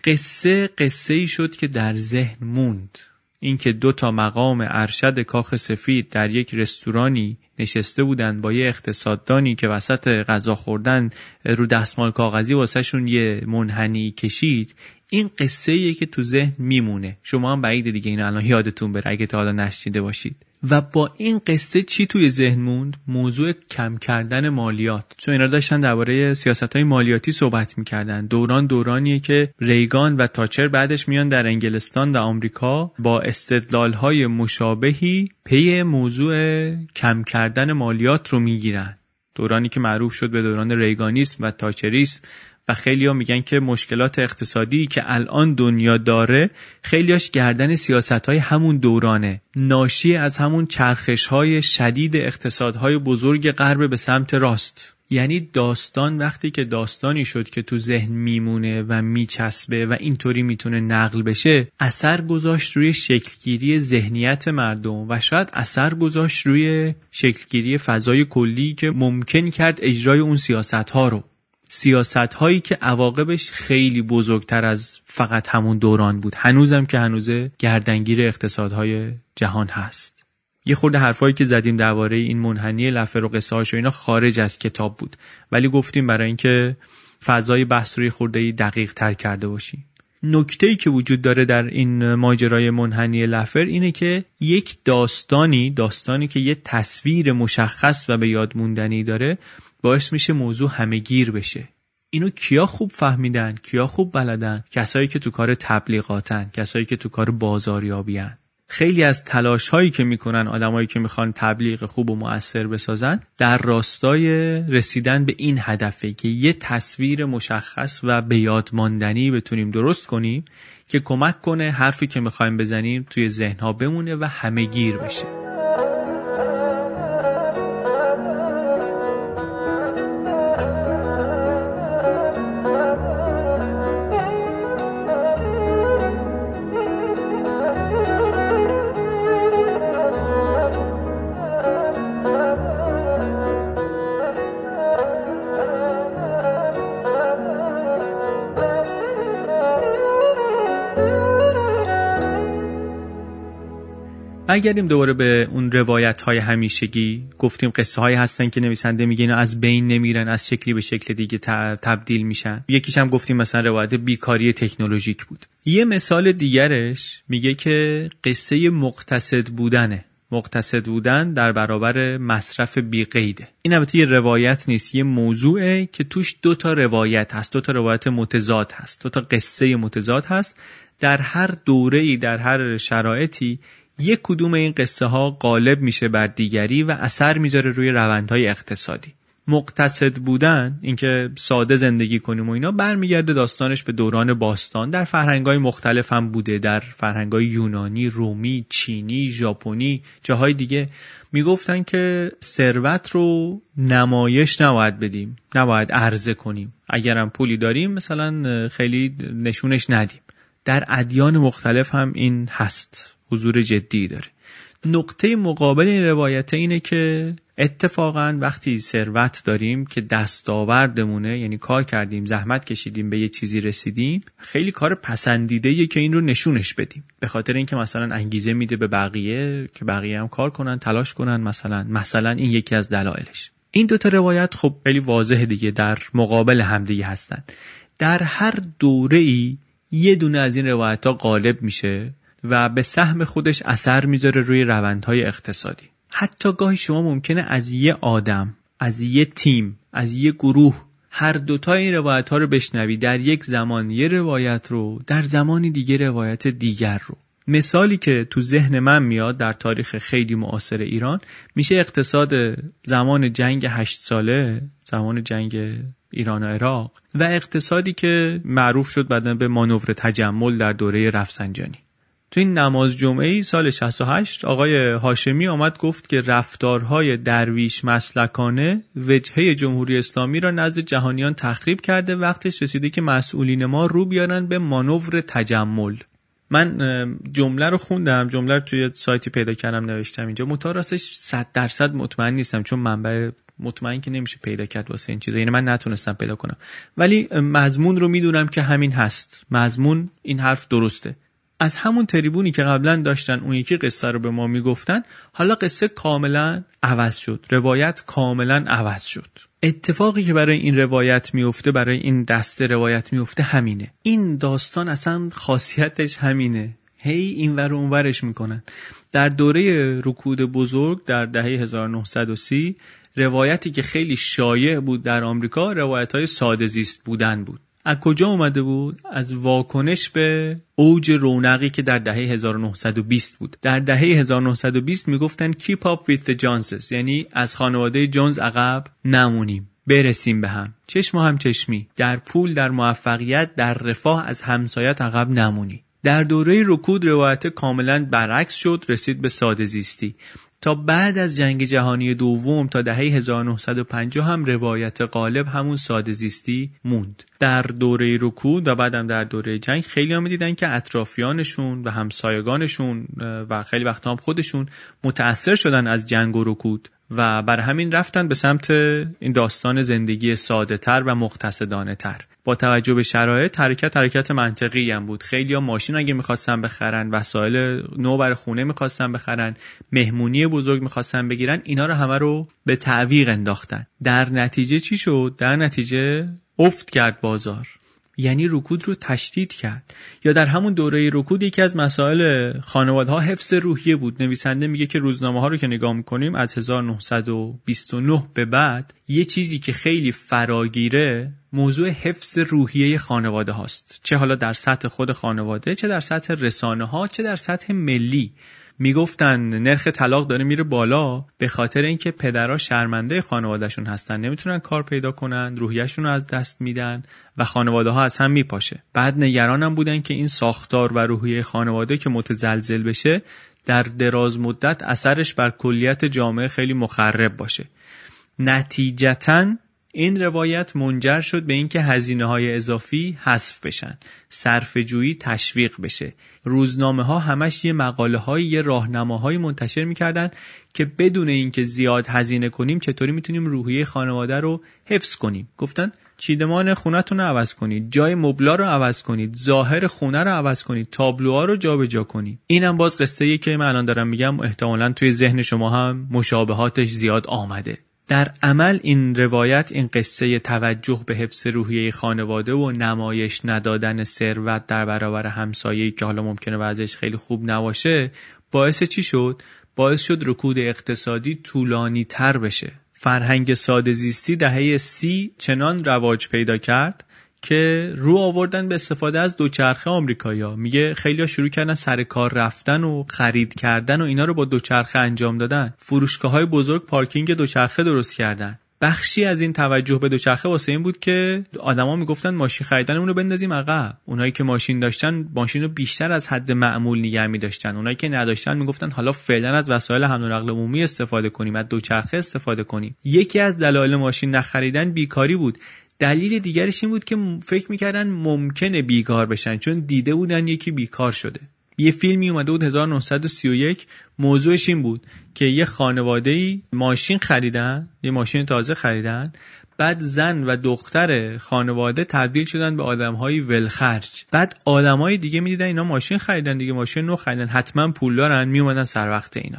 قصه قصه ای شد که در ذهن موند. این که دو تا مقام ارشد کاخ سفید در یک رستورانی نشسته بودن با یه اقتصاددانی که وسط غذا خوردن رو دستمال کاغذی واسه شون یه منحنی کشید. این قصه ایه که تو ذهن میمونه. شما هم بعید دیگه اینو الان یادتون بره اگه تا حالا نشنیده باشید. و با این قصه چی توی ذهن موند؟ موضوع کم کردن مالیات. چون اینا داشتن درباره سیاست‌های مالیاتی صحبت می‌کردن. دوران دورانیه که ریگان و تاچر بعدش میان در انگلستان و آمریکا با استدلال‌های مشابهی پی موضوع کم کردن مالیات رو میگیرن. دورانی که معروف شد به دوران ریگانیسم و تاچریسم. و خیلی‌ها میگن که مشکلات اقتصادی که الان دنیا داره خیلیاش گردن سیاست‌های همون دورانه، ناشی از همون چرخش‌های شدید اقتصادهای بزرگ غرب به سمت راست. یعنی داستان وقتی که داستانی شد که تو ذهن میمونه و میچسبه و اینطوری میتونه نقل بشه، اثر گذاشت روی شکلگیری ذهنیت مردم و شاید اثر گذاشت روی شکلگیری فضای کلی که ممکن کرد اجرای اون سیاست‌ها رو. سیاست هایی که عواقبش خیلی بزرگتر از فقط همون دوران بود. هنوزم که هنوزه گردنگیر اقتصادهای جهان هست. یه خورده حرفایی که زدیم درباره این منحنی لفر و قصه هاش و اینا خارج از کتاب بود، ولی گفتیم برای اینکه فضای بحث روی خورده دقیق تر کرده باشیم. نکته‌ای که وجود داره در این ماجرای منحنی لفر اینه که یک داستانی داستانی که یه تصویر مشخص و به یاد موندنی داره باعث میشه موضوع همه‌گیر بشه. اینو کیا خوب فهمیدن؟ کیا خوب بلدن؟ کسایی که تو کار تبلیغاتن، کسایی که تو کار بازاریابیان. خیلی از تلاش هایی که میکنن آدمایی که میخوان تبلیغ خوب و مؤثر بسازن در راستای رسیدن به این هدفه که یه تصویر مشخص و به یاد ماندنی بتونیم درست کنیم که کمک کنه حرفی که میخوایم بزنیم توی ذهنها بمونه و همه‌گیر بشه. برگردیم دوباره به اون روایت های همیشگی. گفتیم قصه هایی هستن که نویسنده میگه اینا از بین نمیرن، از شکلی به شکل دیگه تبدیل میشن. یکیش هم گفتیم مثلا روایت بیکاری تکنولوژیک بود. یه مثال دیگرش میگه که قصه مقتصد بودنه. مقتصد بودن در برابر مصرف بی‌قیده. این البته یه روایت نیست، یه موضوعه که توش دو تا روایت هست، دو تا روایت متضاد هست، دو تا قصه متضاد هست. در هر دوره‌ای، در هر شرایطی یک کدوم این قصه ها غالب میشه بر دیگری و اثر میذاره روی روندهای اقتصادی. مقتصد بودن، اینکه ساده زندگی کنیم و اینا، برمیگرده داستانش به دوران باستان. در فرهنگ‌های مختلف هم بوده، در فرهنگ‌های یونانی، رومی، چینی، ژاپنی، جاهای دیگه میگفتن که ثروت رو نمایش نباید بدیم، نباید عرضه کنیم. اگرم پولی داریم مثلا خیلی نشونش ندیم. در ادیان مختلف هم این هست، حضور جدی داره. نقطه مقابل این روایت اینه که اتفاقا وقتی ثروت داریم که دستاوردمونه، یعنی کار کردیم، زحمت کشیدیم، به یه چیزی رسیدیم، خیلی کار پسندیده‌ایه که این رو نشونش بدیم، به خاطر اینکه مثلا انگیزه میده به بقیه که بقیه هم کار کنن، تلاش کنن. مثلا مثلا این یکی از دلایلش. این دوتا روایت خب خیلی واضحه دیگه، در مقابل همدیگه هستن. در هر دوره‌ای یه دونه از این روایت‌ها غالب میشه و به سهم خودش اثر میذاره روی روندهای اقتصادی. حتی گاهی شما ممکنه از یه آدم، از یه تیم، از یه گروه هر دوتا این روایت ها رو بشنوی، در یک زمان یه روایت رو، در زمانی دیگه روایت دیگر رو. مثالی که تو ذهن من میاد در تاریخ خیلی معاصر ایران میشه اقتصاد زمان جنگ هشت ساله، زمان جنگ ایران و عراق، و اقتصادی که معروف شد بعداً به مانور تجمل در دوره رفسنجانی. تو این نماز جمعه سال شصت و هشت آقای هاشمی آمد گفت که رفتارهای درویش مسلکانه وجهه جمهوری اسلامی را نزد جهانیان تخریب کرده، وقتش رسیده که مسئولین ما رو بیارن به مانور تجمل. من جمله رو خوندم، جمله رو توی سایتی پیدا کردم نوشتم اینجا، منتها راستش صد درصد مطمئن نیستم چون منبع مطمئن که نمیشه پیدا کرد واسه این چیزا، یعنی من نتونستم پیدا کنم، ولی مضمون رو میدونم که همین هست. مضمون این حرف درسته. از همون تریبونی که قبلا داشتن اون یکی قصه رو به ما میگفتن، حالا قصه کاملا عوض شد، روایت کاملا عوض شد. اتفاقی که برای این روایت میفته، برای این دسته روایت میفته همینه. این داستان اصلا خاصیتش همینه، هی این ور اون ورش میکنن. در دوره رکود بزرگ در دهه هزار و نهصد و سی، روایتی که خیلی شایع بود در آمریکا روایت‌های ساده زیست بودن بود. از کجا اومده بود؟ از واکنش به اوج رونقی که در دهه هزار و نهصد و بیست بود. در دهه هزار و نهصد و بیست میگفتن keep up with the Joneses، یعنی از خانواده جونز عقب نمونیم، برسیم به هم، چشم هم چشمی، در پول، در موفقیت، در رفاه از همسایت عقب نمونی. در دوره رکود روایت کاملا برعکس شد، رسید به ساده زیستی. تا بعد از جنگ جهانی دوم تا دهه هزار و نهصد و پنجاه هم روایت غالب همون ساده زیستی موند. در دوره رکود و بعدم در دوره جنگ خیلی هم دیدن که اطرافیانشون و همسایگانشون و خیلی وقتا هم خودشون متأثر شدن از جنگ و رکود و بر همین رفتن به سمت این داستان زندگی ساده تر و مقتصدانه تر. با توجه به شرایط حرکت حرکت منطقی هم بود. خیلی ها ماشین اگه میخواستن بخرن، وسایل نو برای خونه میخواستن بخرن، مهمونی بزرگ میخواستن بگیرن، اینا رو همه رو به تعویق انداختن. در نتیجه چی شد؟ در نتیجه افت کرد بازار، یعنی رکود رو تشدید کرد. یا در همون دوره رکود یکی از مسائل خانواده‌ها حفظ روحیه بود. نویسنده میگه که روزنامه‌ها رو که نگاه می‌کنیم از هزار و نهصد و بیست و نه به بعد یه چیزی که خیلی فراگیره موضوع حفظ روحیه خانواده هاست، چه حالا در سطح خود خانواده، چه در سطح رسانه ها، چه در سطح ملی. میگفتن نرخ طلاق داره میره بالا به خاطر اینکه پدرها شرمنده خانوادهشون هستن، نمیتونن کار پیدا کنن، روحیه‌شون رو از دست میدن و خانواده ها از هم میپاشه. بعد نگرانم بودن که این ساختار و روحیه خانواده که متزلزل بشه در دراز مدت اثرش بر کلیت جامعه خیلی مخرب باشه. نتیجتاً این روایت منجر شد به اینکه هزینه‌های اضافی حذف بشن، صرفه‌جویی تشویق بشه. روزنامه‌ها همش یه مقاله‌های، یه راهنماهایی منتشر می‌کردن که بدون اینکه زیاد هزینه کنیم چطوری میتونیم روحیه خانواده رو حفظ کنیم. گفتن چیدمان خونه‌تون رو عوض کنید، جای مبلا رو عوض کنید، ظاهر خونه رو عوض کنید، تابلوها رو جابجا کنید. اینم باز قصه‌ای که من الان دارم میگم احتمالاً توی ذهن شما هم مشابهاتش زیاد آمده. در عمل این روایت، این قصه توجه به حفظ روحیه خانواده و نمایش ندادن ثروت در برابر همسایه‌ای که حالا ممکنه وضعش خیلی خوب نباشه، باعث چی شد؟ باعث شد رکود اقتصادی طولانی تر بشه. فرهنگ ساده زیستی دهه سی چنان رواج پیدا کرد که رو آوردن به استفاده از دوچرخه آمریکایی‌ها. میگه خیلی‌ها شروع کردن سر کار رفتن و خرید کردن و اینا رو با دوچرخه انجام دادن. فروشگاه‌های بزرگ پارکینگ دوچرخه درست کردن. بخشی از این توجه به دوچرخه واسه این بود که آدما میگفتن ماشین خریدنمون رو بندازیم عقب. اونایی که ماشین داشتن ماشین رو بیشتر از حد معمول نگه می‌داشتن. اونایی که نداشتن میگفتن حالا فعلا از وسایل حمل و نقل عمومی استفاده کنیم، از دوچرخه استفاده کنیم. یکی از دلایل ماشین نخریدن بیکاری بود. دلیل دیگرش این بود که فکر می‌کردن ممکنه بیکار بشن، چون دیده بودن یکی بیکار شده. یه فیلمی اومده بود هزار و نهصد و سی و یک، موضوعش این بود که یه خانواده‌ای ماشین خریدن، یه ماشین تازه خریدن، بعد زن و دختر خانواده تبدیل شدن به آدم‌های ولخرج. بعد آدم‌های دیگه می‌دیدن اینا ماشین خریدن دیگه، ماشین نو خریدن، حتما پول دارن، میومدن سر وقت اینا.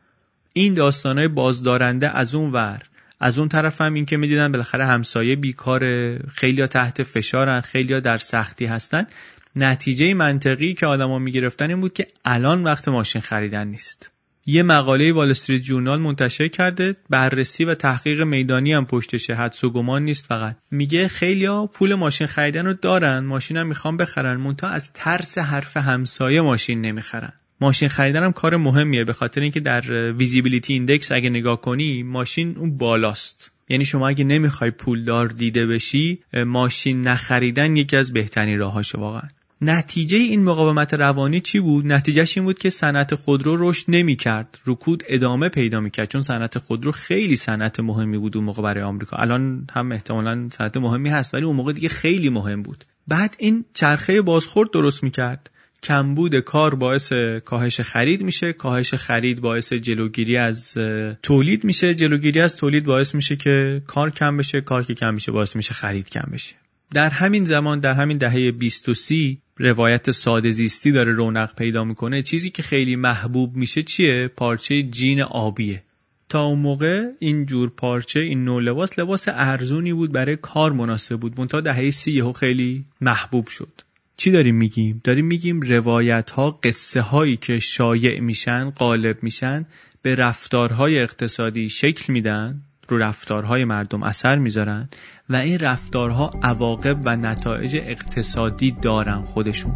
این داستانای بازدارنده از اون ور، از اون طرف هم این که می‌دیدن بالاخره همسایه بیکاره، خیلی‌ها تحت فشارن، خیلی‌ها در سختی هستن. نتیجه منطقی که آدما میگرفتن این بود که الان وقت ماشین خریدن نیست. یه مقاله وال استریت جورنال منتشر کرده، بررسی و تحقیق میدانی هم پشتشه، حدس و گمان نیست. فقط میگه خیلیا پول ماشین خریدن رو دارن، ماشین هم میخوان بخرن، منتها از ترس حرف همسایه ماشین نمیخرن. ماشین خریدن هم کار مهمیه، به خاطر اینکه در ویزیبیلیتی ایندکس اگه نگاه کنی ماشین اون بالاست. یعنی شما اگه نمیخوای پولدار دیده بشی، ماشین نخریدن یکی از بهترین راهاشه واقعا. نتیجه این مقاومت روانی چی بود؟ نتیجهش این بود که صنعت خودرو رشد نمی‌کرد، رکود ادامه پیدا می‌کرد، چون صنعت خودرو خیلی صنعت مهمی بود اون موقع برای آمریکا. الان هم احتمالاً صنعت مهمی هست، ولی اون موقع دیگه خیلی مهم بود. بعد این چرخه بازخورد درست می‌کرد. کمبود کار باعث کاهش خرید میشه، کاهش خرید باعث جلوگیری از تولید میشه، جلوگیری از تولید باعث میشه که کار کم بشه، کار که کم میشه باعث میشه خرید کم بشه. در همین زمان، در همین دهه بیست و سی، روایت ساده زیستی داره رونق پیدا میکنه. چیزی که خیلی محبوب میشه چیه؟ پارچه جین آبیه. تا اون موقع این جور پارچه، این نوع لباس، لباس ارزونی بود، برای کار مناسب بود. منتها دهه سی یهو خیلی محبوب شد. چی داریم میگیم؟ داریم میگیم روایت ها، قصه هایی که شایع میشن، غالب میشن، به رفتارهای اقتصادی شکل میدن، رو رفتارهای مردم اثر میذارن و این رفتارها عواقب و نتایج اقتصادی دارن خودشون.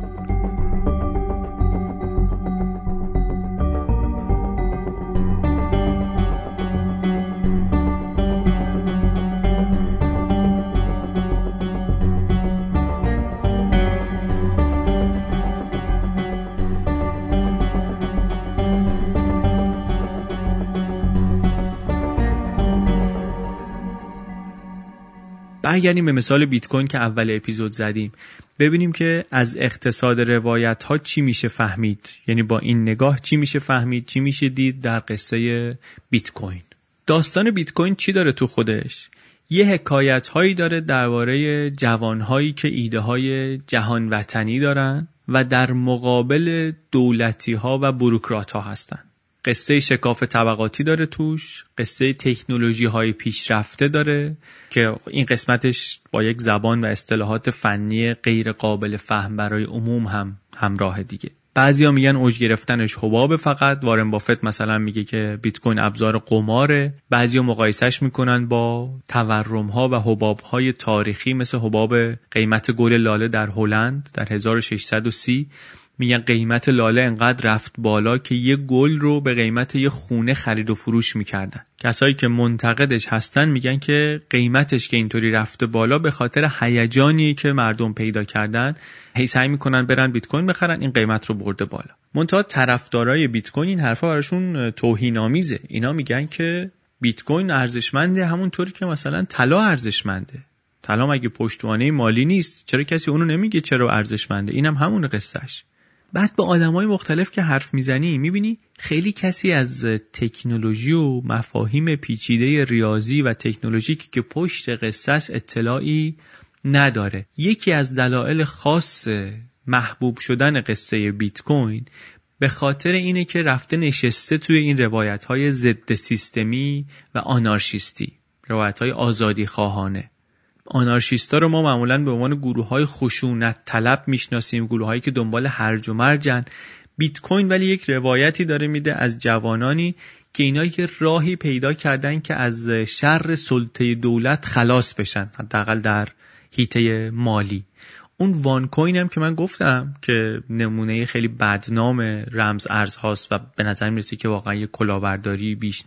برگردیم به مثال بیت کوین که اول اپیزود زدیم، ببینیم که از اقتصاد روایت ها چی میشه فهمید. یعنی با این نگاه چی میشه فهمید، چی میشه دید در قصه بیت کوین. داستان بیت کوین چی داره تو خودش؟ یه حکایت هایی داره درباره جوان هایی که ایده های جهان وطنی دارن و در مقابل دولتی ها و بوروکرات ها هستن. قصه شکاف طبقاتی داره توش، قصه تکنولوژی های پیشرفته داره که این قسمتش با یک زبان و اصطلاحات فنی غیر قابل فهم برای عموم هم همراه دیگه. بعضیا میگن اوج گرفتنش حباب، فقط وارن بافت مثلا میگه که بیت کوین ابزار قماره. بعضیا مقایسهش میکنن با تورم ها و حباب های تاریخی مثل حباب قیمت گل لاله در هلند در هزار و ششصد و سی. میگن قیمت لاله انقدر رفت بالا که یه گل رو به قیمت یه خونه خرید و فروش میکردن. کسایی که منتقدش هستن میگن که قیمتش که اینطوری رفته بالا به خاطر هیجانی که مردم پیدا کردن، هی سعی میکنن برن بیت کوین بخرن، این قیمت رو برده بالا. منتها طرفدارای بیت کوین این حرفا براشون توهین آمیزه. اینا میگن که بیت کوین ارزشمنده همونطوری که مثلا طلا ارزشمنده. طلا مگه پشتوانه مالی نیست؟ چرا کسی اونو نمیگه چرا ارزشمنده؟ اینم هم همون قصهش. بعد با آدمای مختلف که حرف میزنی میبینی خیلی کسی از تکنولوژی و مفاهیم پیچیده ریاضی و تکنولوژیکی که پشت قصه است اطلاعی نداره. یکی از دلایل خاص محبوب شدن قصه بیت کوین به خاطر اینه که رفته نشسته توی این روایت‌های ضد سیستمی و آنارشیستی، روایت‌های آزادی خواهانه. آنارشیستا رو ما معمولاً به عنوان گروه‌های خشونت طلب میشناسیم، گروه‌هایی که دنبال هرج و مرجن. بیت کوین ولی یک روایتی داره میده از جوانانی که اینا یک راهی پیدا کردن که از شر سلطه دولت خلاص بشن، حداقل در حیطه مالی. اون وان کوین هم که من گفتم که نمونه خیلی بدنام رمز ارز هاست و به نظر میرسه که واقعا یک کلاهبرداری بیش نیست،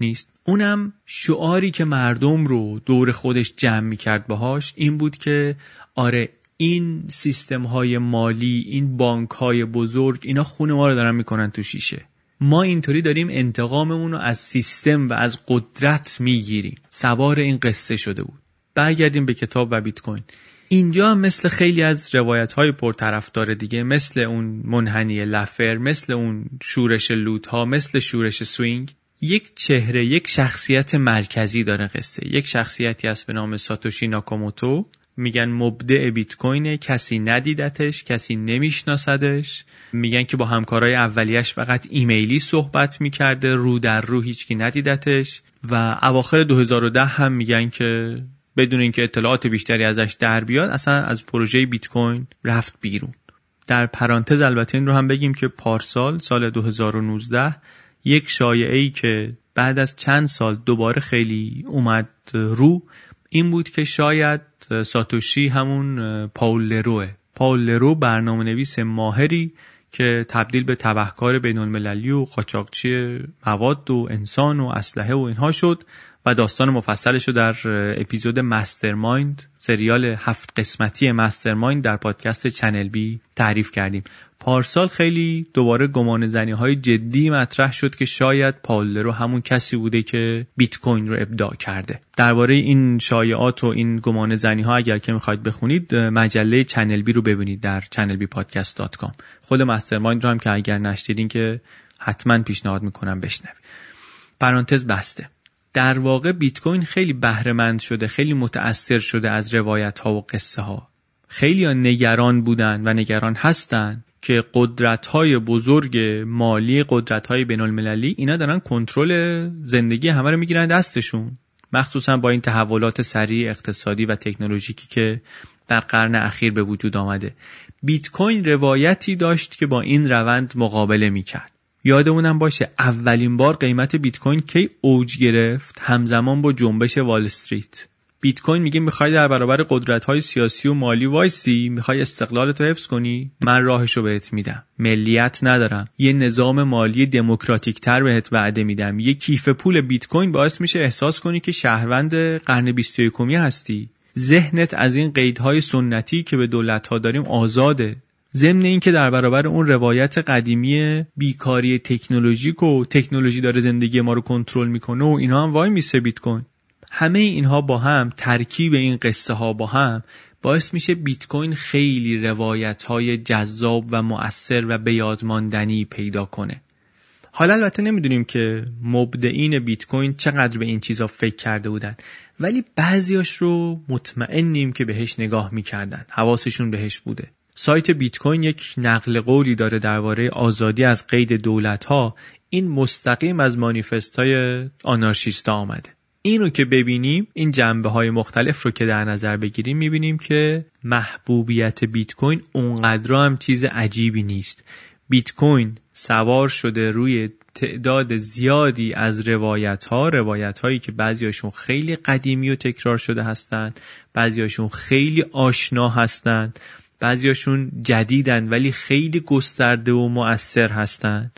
اونم شعاری که مردم رو دور خودش جمع میکرد باهاش این بود که آره این سیستم های مالی، این بانک های بزرگ، اینا خون ما رو دارن میکنن تو شیشه. ما اینطوری داریم انتقاممون رو از سیستم و از قدرت میگیریم. سوار این قصه شده بود. برگردیم به کتاب و بیت کوین. اینجا هم مثل خیلی از روایت‌های پرطرفدار دیگه، مثل اون منحنی لفر، مثل اون شورش لوت‌ها، مثل شورش سوینگ، یک چهره، یک شخصیت مرکزی داره قصه. یک شخصیتی هست به نام ساتوشی ناکاموتو. میگن مبدع بیت کوینه، کسی ندیدتش، کسی نمیشناسدش. میگن که با همکارای اولیش فقط ایمیلی صحبت میکرده، رو در رو هیچکی ندیدتش. و اواخر دو هزار و ده هم میگن که بدون اینکه اطلاعات بیشتری ازش در بیاد اصلا از پروژه بیت کوین رفت بیرون. در پرانتز البته این رو هم بگیم که پارسال سال دو هزار و نوزده یک شایعه‌ای که بعد از چند سال دوباره خیلی اومد رو این بود که شاید ساتوشی همون پاول لروه. پاول لرو برنامه نویس ماهری که تبدیل به تبهکار بین‌المللی و قاچاقچی مواد و انسان و اسلحه و اینها شد و داستان مفصلش رو در اپیزود مسترمایند، سریال هفت قسمتی مسترمایند در پادکست چنل بی تعریف کردیم. پارسال خیلی دوباره گمان زنی های جدی مطرح شد که شاید پاول لرو همون کسی بوده که بیت کوین رو ابداع کرده. درباره این شایعات و این گمان زنی ها اگر که میخواید بخونید مجله چنل بی رو ببینید در چنل بی پادکست دات کام. خود مسترمایند رو هم که اگر نشنیدین که حتما پیشنهاد میکنم بشنوید. پرانتز بسته. در واقع بیت کوین خیلی بهره مند شده، خیلی متأثر شده از روایت ها و قصه ها. خیلی ها نگران بودن و نگران هستن که قدرت های بزرگ مالی، قدرت های بین المللی اینا دارن کنترل زندگی همه رو میگیرن دستشون، مخصوصا با این تحولات سریع اقتصادی و تکنولوژیکی که در قرن اخیر به وجود آمده. بیت کوین روایتی داشت که با این روند مقابله میکرد. یادمونم باشه اولین بار قیمت بیت کوین کی اوج گرفت؟ همزمان با جنبش وال استریت. بیت کوین میگه میخوای در برابر قدرت‌های سیاسی و مالی وایسی، میخوای استقلالتو حفظ کنی، من راهشو بهت میدم. ملیت ندارم، یه نظام مالی دموکراتیک تر بهت وعده میدم. یه کیف پول بیت کوین باعث میشه احساس کنی که شهروند قرن بیست و یکم هستی. ذهنت از این قیدهای سنتی که به دولت‌ها داریم آزاده. ضمن این که در برابر اون روایت قدیمی بیکاری تکنولوژیک و تکنولوژی داره زندگی ما رو کنترل میکنه و اینا هم وای میسه بیت کوین. همه اینها با هم، ترکیب این قصه ها با هم باعث میشه بیت کوین خیلی روایت های جذاب و مؤثر و به یاد ماندنی پیدا کنه. حالا البته نمیدونیم که مبدعین بیت کوین چقدر به این چیزا فکر کرده بودن، ولی بعضیاش رو مطمئنیم که بهش نگاه میکردن، حواسشون بهش بوده. سایت بیت کوین یک نقل قولی داره درباره آزادی از قید دولت‌ها. این مستقیم از مانیفست‌های آنارشیستا آمده. این رو که ببینیم، این جنبه‌های مختلف رو که در نظر بگیریم، می‌بینیم که محبوبیت بیت کوین اونقدر هم چیز عجیبی نیست. بیت کوین سوار شده روی تعداد زیادی از روایت‌ها، روایت‌هایی که بعضیاشون خیلی قدیمی و تکرار شده هستند، بعضیاشون خیلی آشنا هستند، بعضیاشون جدیدن ولی خیلی گسترده و مؤثر هستن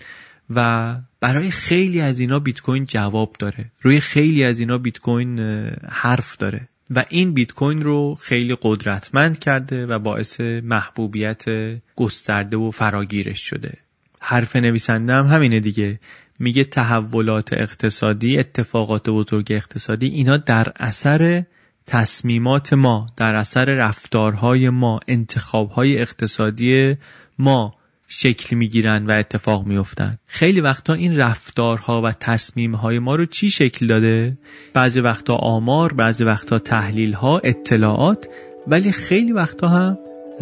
و برای خیلی از اینا بیت کوین جواب داره، روی خیلی از اینا بیت کوین حرف داره و این بیت کوین رو خیلی قدرتمند کرده و باعث محبوبیت گسترده و فراگیرش شده. حرف نویسنده هم همینه دیگه، میگه تحولات اقتصادی، اتفاقات بزرگ اقتصادی، اینا در اثر تصمیمات ما، در اثر رفتارهای ما، انتخابهای اقتصادی ما شکل میگیرن و اتفاق میافتن. خیلی وقتا این رفتارها و تصمیمهای ما رو چی شکل داده؟ بعضی وقتا آمار، بعضی وقتا تحلیلها، اطلاعات، ولی خیلی وقتا هم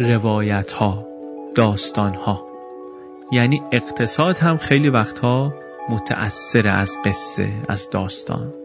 روایتها، داستانها. یعنی اقتصاد هم خیلی وقتا متأثر از قصه، از داستان.